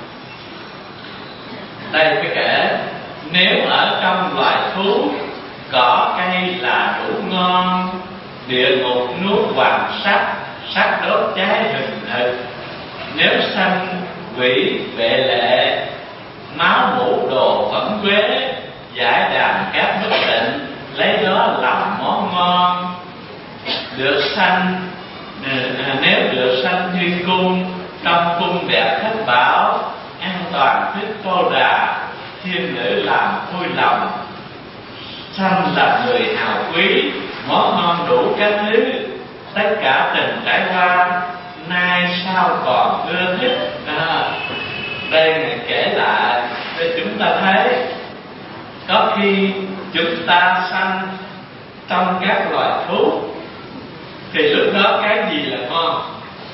Đây phải kể, nếu ở trong loài thú, cỏ cây là đủ ngon, địa ngục nuốt hoàng sắc, sắc đốt cháy hình thực. Nếu sanh quỷ vệ lệ, máu mủ đồ phẫn quế, giải đàm cát bất tịnh, lấy đó làm món ngon. Được sanh, nếu được sanh thiên cung, trong cung đẹp thất bảo, an toàn thích cô đà, thiên nữ làm vui lòng. Sanh là người hào quý, món ngon đủ các thứ, tất cả từng trải qua, nay sao còn ưa thích. À, đây Ngài kể lại để chúng ta thấy, có khi chúng ta sanh trong các loài thú, thì lúc đó cái gì là ngon?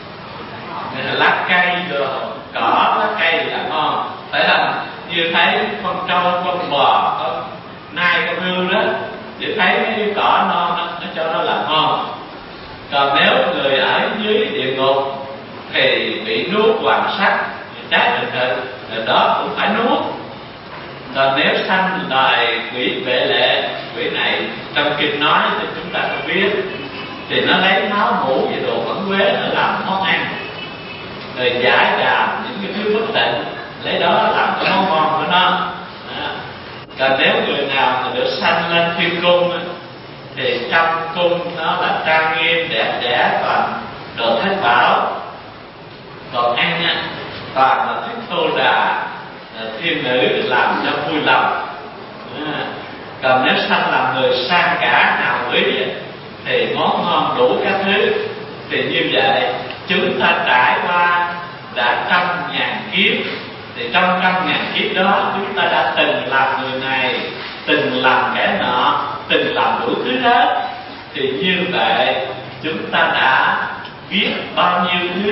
Lá cây rồi, cỏ lá cây là ngon, phải không? Như thấy con trâu, con bò, con nai, con hươu đó, chỉ thấy mấy cái cỏ non đó, nó cho nó là ngon. Còn nếu người ở dưới địa ngục thì bị nuốt hoàng sắc, trái hình thực, đó cũng phải nuốt. Còn nếu sanh loài quỷ vệ lệ, quỷ này trong kinh nói thì chúng ta không biết, thì nó lấy máu mủ và đồ phẫn quế nó làm món ăn, rồi giải đàm những cái thứ bất tịnh, lấy đó làm cái món ngon của nó. Đó. Còn nếu người nào mà được sanh lên thiên cung thì trong cung nó là trang nghiêm đẹp đẽ, toàn đồ thất bảo, còn ăn á toàn là thích tô đà, thiên nữ làm cho vui lòng. À, còn nếu sanh làm người sang cả hào quý thì món ngon đủ các thứ. Thì như vậy chúng ta trải qua đã trăm ngàn kiếp, thì trong trăm ngàn kiếp đó chúng ta đã từng làm người này, từng làm kẻ nọ, từng làm đủ thứ hết. Thì như vậy chúng ta đã biết bao nhiêu thứ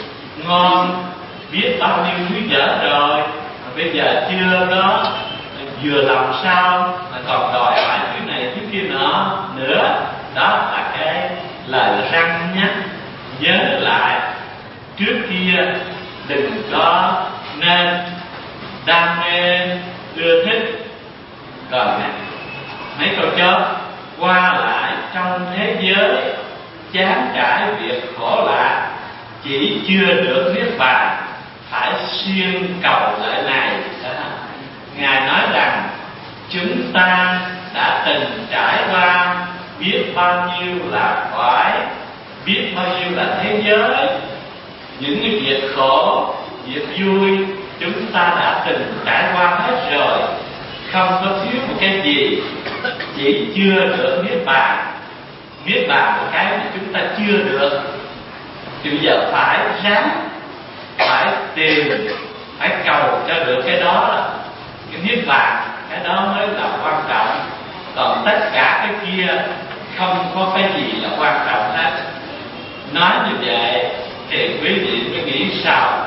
ngon, biết bao nhiêu thứ dở rồi, mà bây giờ chưa có vừa làm sao mà còn đòi hỏi thứ này thứ kia nọ nữa. Đó là cái lời răn nhắc nhớ lại trước kia đừng có nên đam mê ưa thích. Còn mấy câu chót, qua lại trong thế giới, chán trải việc khổ lạc, chỉ chưa được niết bàn, phải siêng cầu lại này. Ngài nói rằng chúng ta đã từng trải qua biết bao nhiêu là cõi, biết bao nhiêu là thế giới, những cái việc khổ, việc vui chúng ta đã từng trải qua hết rồi, không có thiếu một cái gì, chỉ chưa được niết bàn. Niết bàn một cái mà chúng ta chưa được, thì bây giờ phải ráng, phải tìm, phải cầu cho được cái đó, cái niết bàn, cái đó mới là quan trọng. Còn tất cả cái kia không có cái gì là quan trọng hết. Nói như vậy thì quý vị mới nghĩ sao?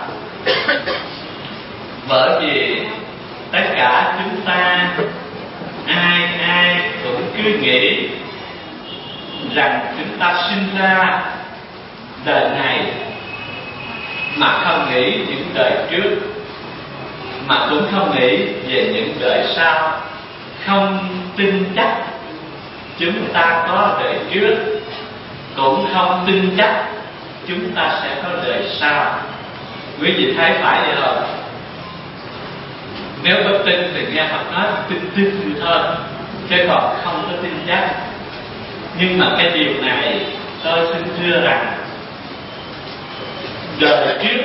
Bởi vì tất cả chúng ta ai ai cũng cứ nghĩ rằng chúng ta sinh ra đời này mà không nghĩ những đời trước, mà cũng không nghĩ về những đời sau, không tin chắc chúng ta có đời trước, cũng không tin chắc chúng ta sẽ có đời sau. Quý vị thấy phải vậy không? Nếu có tin thì nghe Phật nói tin tin thôi, chứ còn không có tin chắc. Nhưng mà cái điều này tôi xin thưa rằng đời trước,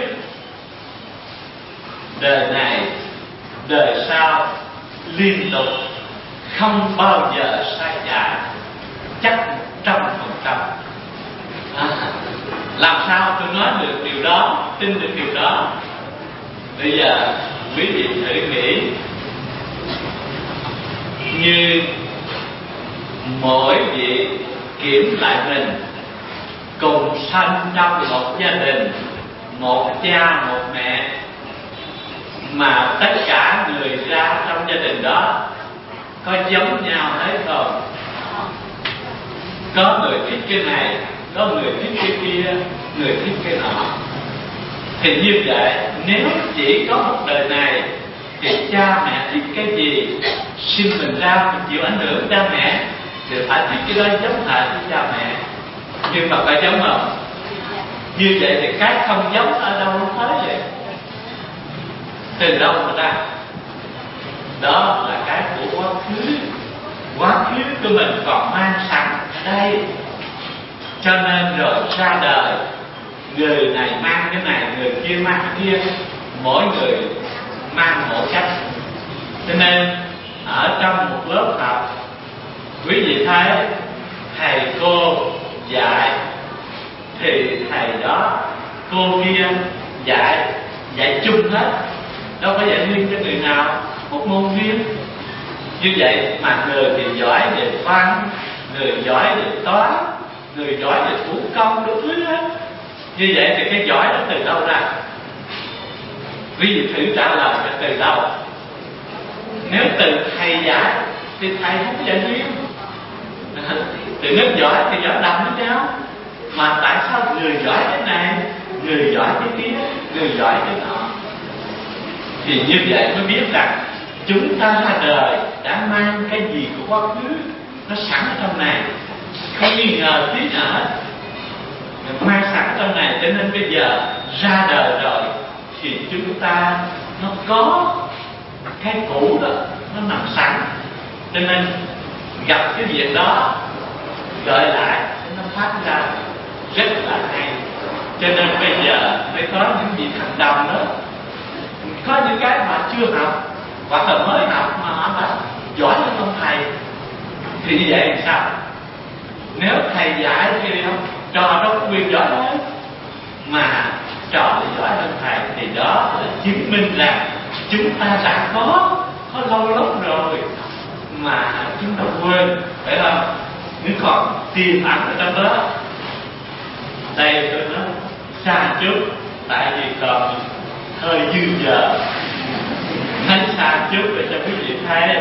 đời này, đời sau liên tục, không bao giờ sai chạy, chắc một trăm phần trăm. Làm sao tôi nói được điều đó, tin được điều đó? Bây giờ quý vị thử nghĩ, như mỗi vị kiểm lại mình, cùng sanh trong một gia đình, một cha một mẹ, mà tất cả người ra trong gia đình đó có giống nhau hay không? Có người thích cái này, có người thích cái kia, người thích cái nọ. Thì như vậy, nếu chỉ có một đời này thì cha mẹ thích cái gì, sinh mình ra mình chịu ảnh hưởng cha mẹ thì phải thích cái đó giống hệt với cha mẹ. Nhưng mà phải giống không? Như vậy thì cái không giống ở đâu nó tới vậy? Từ đâu mà ra? Đó là cái của quá khứ. Quá khứ của mình còn mang sẵn ở đây, cho nên rồi ra đời, người này mang cái này, người kia mang cái kia, mỗi người mang một cách. Cho nên ở trong một lớp học, quý vị thấy thầy cô dạy thì thầy đó, cô kia dạy dạy chung hết, đâu có dạy riêng cho người nào một môn riêng. Như vậy mà người thì giỏi về văn, người giỏi về toán, người giỏi về thủ công đủ thứ hết. Như vậy thì cái giỏi đó từ đâu ra? Quý vị thử trả lời là từ đâu? Nếu từ thầy dạy thì thầy không dạy riêng. Từ nếu giỏi thì giỏi đồng với nhau. Mà tại sao người giỏi cái này, người giỏi cái kia, người giỏi cái nọ? Thì như vậy mới biết rằng chúng ta ra đời đã mang cái gì của quá khứ, nó sẵn ở trong này, không nghi ngờ tí nào hết, mang sẵn trong này. Cho nên bây giờ ra đời rồi thì chúng ta nó có cái cũ đó, nó nằm sẵn. Cho nên gặp cái việc đó gợi lại nó phát ra rất là hay. Cho nên bây giờ mới có những vị thành đồng đó, có những cái mà chưa học hoặc là mới học mà họ đã giỏi hơn ông thầy. Thì như vậy làm sao? Nếu thầy dạy thì không, trò đâu có quyền giỏi hết, mà trò lại giỏi hơn thầy, thì đó là chứng minh rằng chúng ta đã có có lâu lắm rồi mà chúng ta quên, phải không? Nếu còn tiềm ẩn ở trong đó. Đây tôi nói xa chút, tại vì còn hơi dư giờ, nói xa chút để cho quý vị thấy.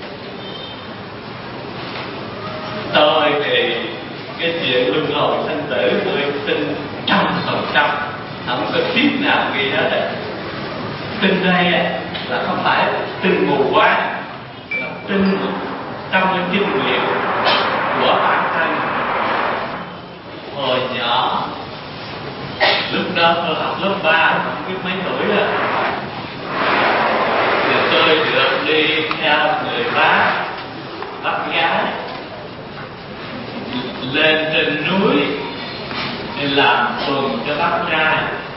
Tôi thì cái chuyện luân hồi sanh tử tôi tin trăm phần trăm, không có thiết nào ghi hết đấy. Tin đây là không phải tin mù quáng, là tin trong cái kinh nghiệm của bản thân. Hồi nhỏ, lúc đó tôi học lớp ba, không biết mấy tuổi rồi, thì tôi được đi theo người bác bác gái lên trên núi để làm phường cho bác trai.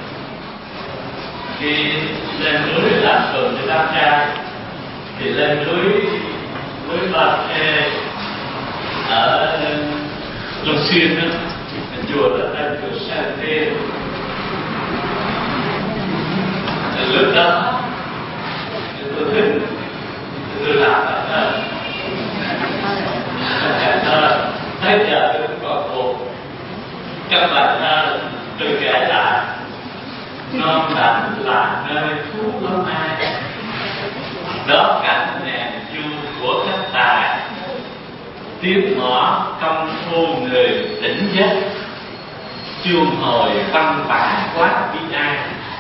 Khi lên núi làm phường cho bác trai thì lên núi với bà Thê ở Long Xuyên đó, chùa đó là chùa San Thê. Lúc đó tôi thích, tôi làm bài thơ, bài thơ tới giờ tôi còn buồn. Trong bài thơ tôi kể lại non cảnh là nơi thú không ai, đó cảnh nèm du của các tài, tiếng mõ công phu người tỉnh giấc, chuông hồi văn vả quát bi ai.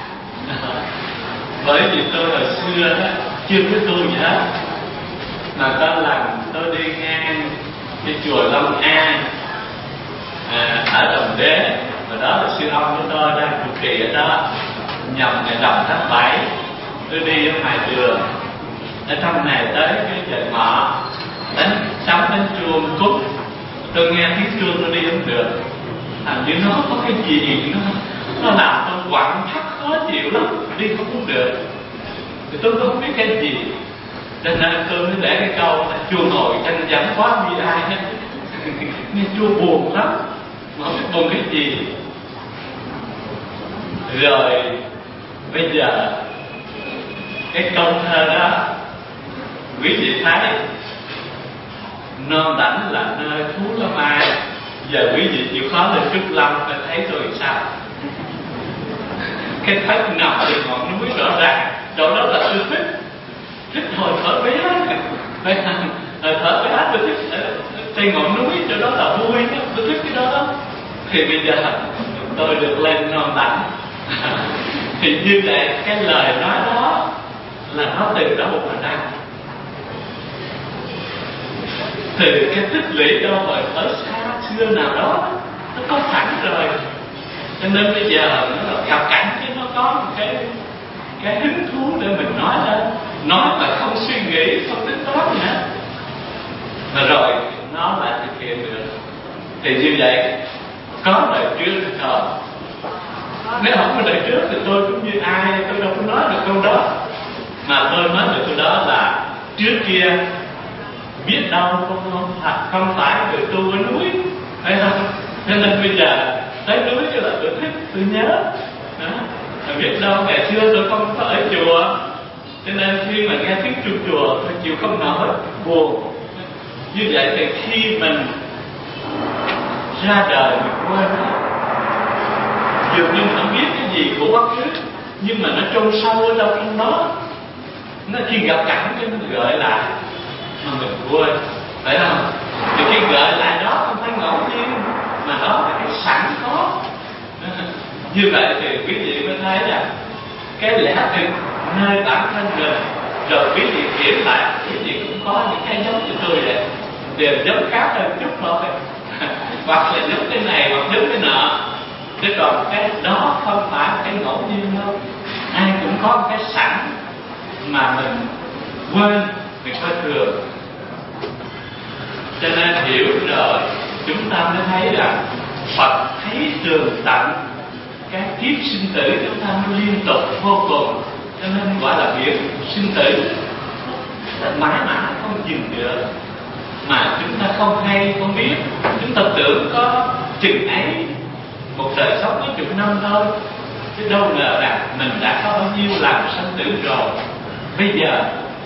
Bởi vì tôi hồi xưa đó chưa có tu gì hết, mà có lần tôi đi ngang cái chùa Long An à, ở Đồng Đế, và đó là sư ông của tôi đang trụ trì ở đó. Nhằm ngày rằm tháng bảy, tôi đi ở ngoài đường, ở trong này tới cái chợ ngọ, đánh sắm đánh chuông cúc, tôi nghe tiếng chuông tôi đi không được, hình như nó có cái gì nó nó làm tôi quặn thắt khó chịu lắm, đi không được, thì tôi không biết cái gì, cho nên tôi mới để cái câu là chuông hồi tranh vắng quá bi ai hết. Nghe chuông buồn lắm, mà không biết buồn cái gì. Rồi bây giờ cái câu thơ đó quý vị thấy non đảnh là nơi thú lâm ai. Giờ quý vị chịu khó lên Trúc Lâm và thấy tôi sao. Cái thất nằm trên ngọn núi rõ ràng, chỗ đó là tôi thích, thích hồi thở bé, hồi thở bé tôi thích trên ngọn núi, chỗ đó là vui, tôi thích cái đó. Thì bây giờ tôi được lên non đảnh. Thì như vậy cái lời nói đó là nó từ đâu mà ra? Từ cái tích lũy đâu rồi ở xa xưa nào đó nó có sẵn rồi, cho nên bây giờ nó là gặp cảnh chứ nó có một cái cái hứng thú để mình nói lên, nói mà không suy nghĩ, không tính toán nữa, mà rồi nó lại thực hiện được. Thì như vậy có đời trước rồi, nếu không có đời trước thì tôi cũng như ai, tôi đâu có nói được câu đó. Mà tôi nói được câu đó là trước kia biết đâu không không, không phải người tu ở núi, phải không? Cho nên bây giờ tới núi chứ là tôi thích, tôi nhớ đó. Mà biết đâu ngày xưa tôi không có ở chùa, cho nên khi mà nghe tiếng chuông chùa tôi chịu không nổi, buồn. Như vậy thì khi mình ra đời mình quên đó, dường như mình không biết cái gì của quá khứ, nhưng mà nó chôn sâu ở đâu trong đó. Nó khi gặp cảnh cái nó gợi lại mà mình quên, phải không? Thì khi gợi lại đó không phải ngẫu nhiên, mà đó là cái sẵn có. Như vậy thì quý vị mới thấy là cái lẽ thực nơi bản thân mình, rồi quý vị kiểm lại, quý vị cũng có những cái giống như tôi vậy, đều giống khác hơn chút thôi, hoặc là giống cái này hoặc giống cái nọ. Chứ còn cái đó không phải cái ngẫu nhiên đâu, ai cũng có một cái sẵn mà mình quên, mình coi thường. Cho nên hiểu rồi chúng ta mới thấy rằng Phật thấy tường tận cái kiếp sinh tử chúng ta nó liên tục vô cùng, cho nên gọi là biển sinh tử, mãi mãi không dừng được. Mà chúng ta không hay không biết, chúng ta tưởng có chừng ấy, một đời sống mấy chục năm thôi, chứ đâu ngờ rằng mình đã có bao nhiêu lần sanh tử rồi. Bây giờ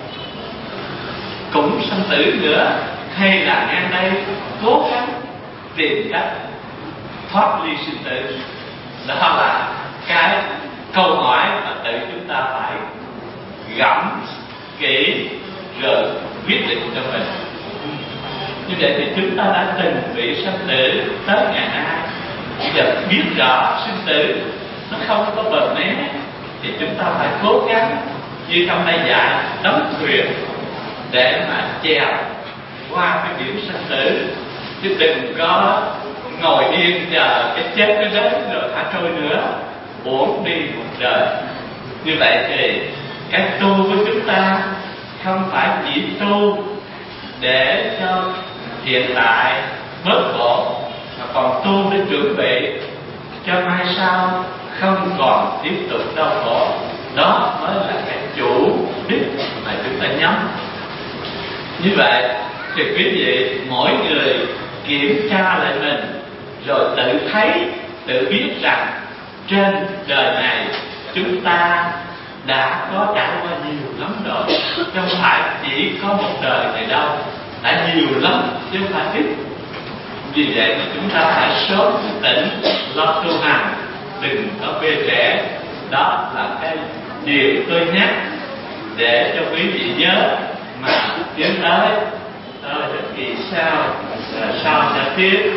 cũng sanh tử nữa, hay là ngang đây cố gắng tìm cách thoát ly sinh tử? Đó là cái câu hỏi mà tự chúng ta phải gẫm kỹ rồi quyết định cho mình. Như vậy thì chúng ta đã từng bị sanh tử tới ngày nay, bây giờ biết rõ sinh tử nó không có bờ né, thì chúng ta phải cố gắng như trong đây dạy đóng thuyền để mà chèo qua cái biển sanh tử, chứ đừng có ngồi yên chờ cái chết cái đến rồi thả trôi nữa, uổng đi một đời. Như vậy thì cái tu của chúng ta không phải chỉ tu để cho hiện tại bớt khổ, mà còn tu để chuẩn bị cho mai sau không còn tiếp tục đau khổ. Đó mới là cái chủ đích mà chúng ta nhắm. Như vậy thì quý vị mỗi người kiểm tra lại mình, rồi tự thấy, tự biết rằng trên đời này chúng ta đã có trải qua nhiều lắm rồi, không phải chỉ có một đời này đâu, đã nhiều lắm chứ không phải ít. Vì vậy chúng ta phải sớm tỉnh lo tu hành, đừng có bê trễ. Đó là cái điều tôi nhắc để cho quý vị nhớ mà tiến tới. Đó. rồi đến kỳ sau, rồi sau sẽ tiếp.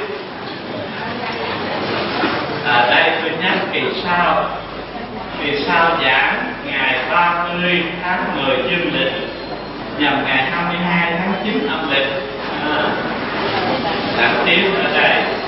À, đây tôi nhắc kỳ sau. Kỳ sau giảng ngày ba mươi tháng mười dương lịch nhằm ngày hai mươi hai tháng chín âm lịch. À, giảng tiếp ở đây.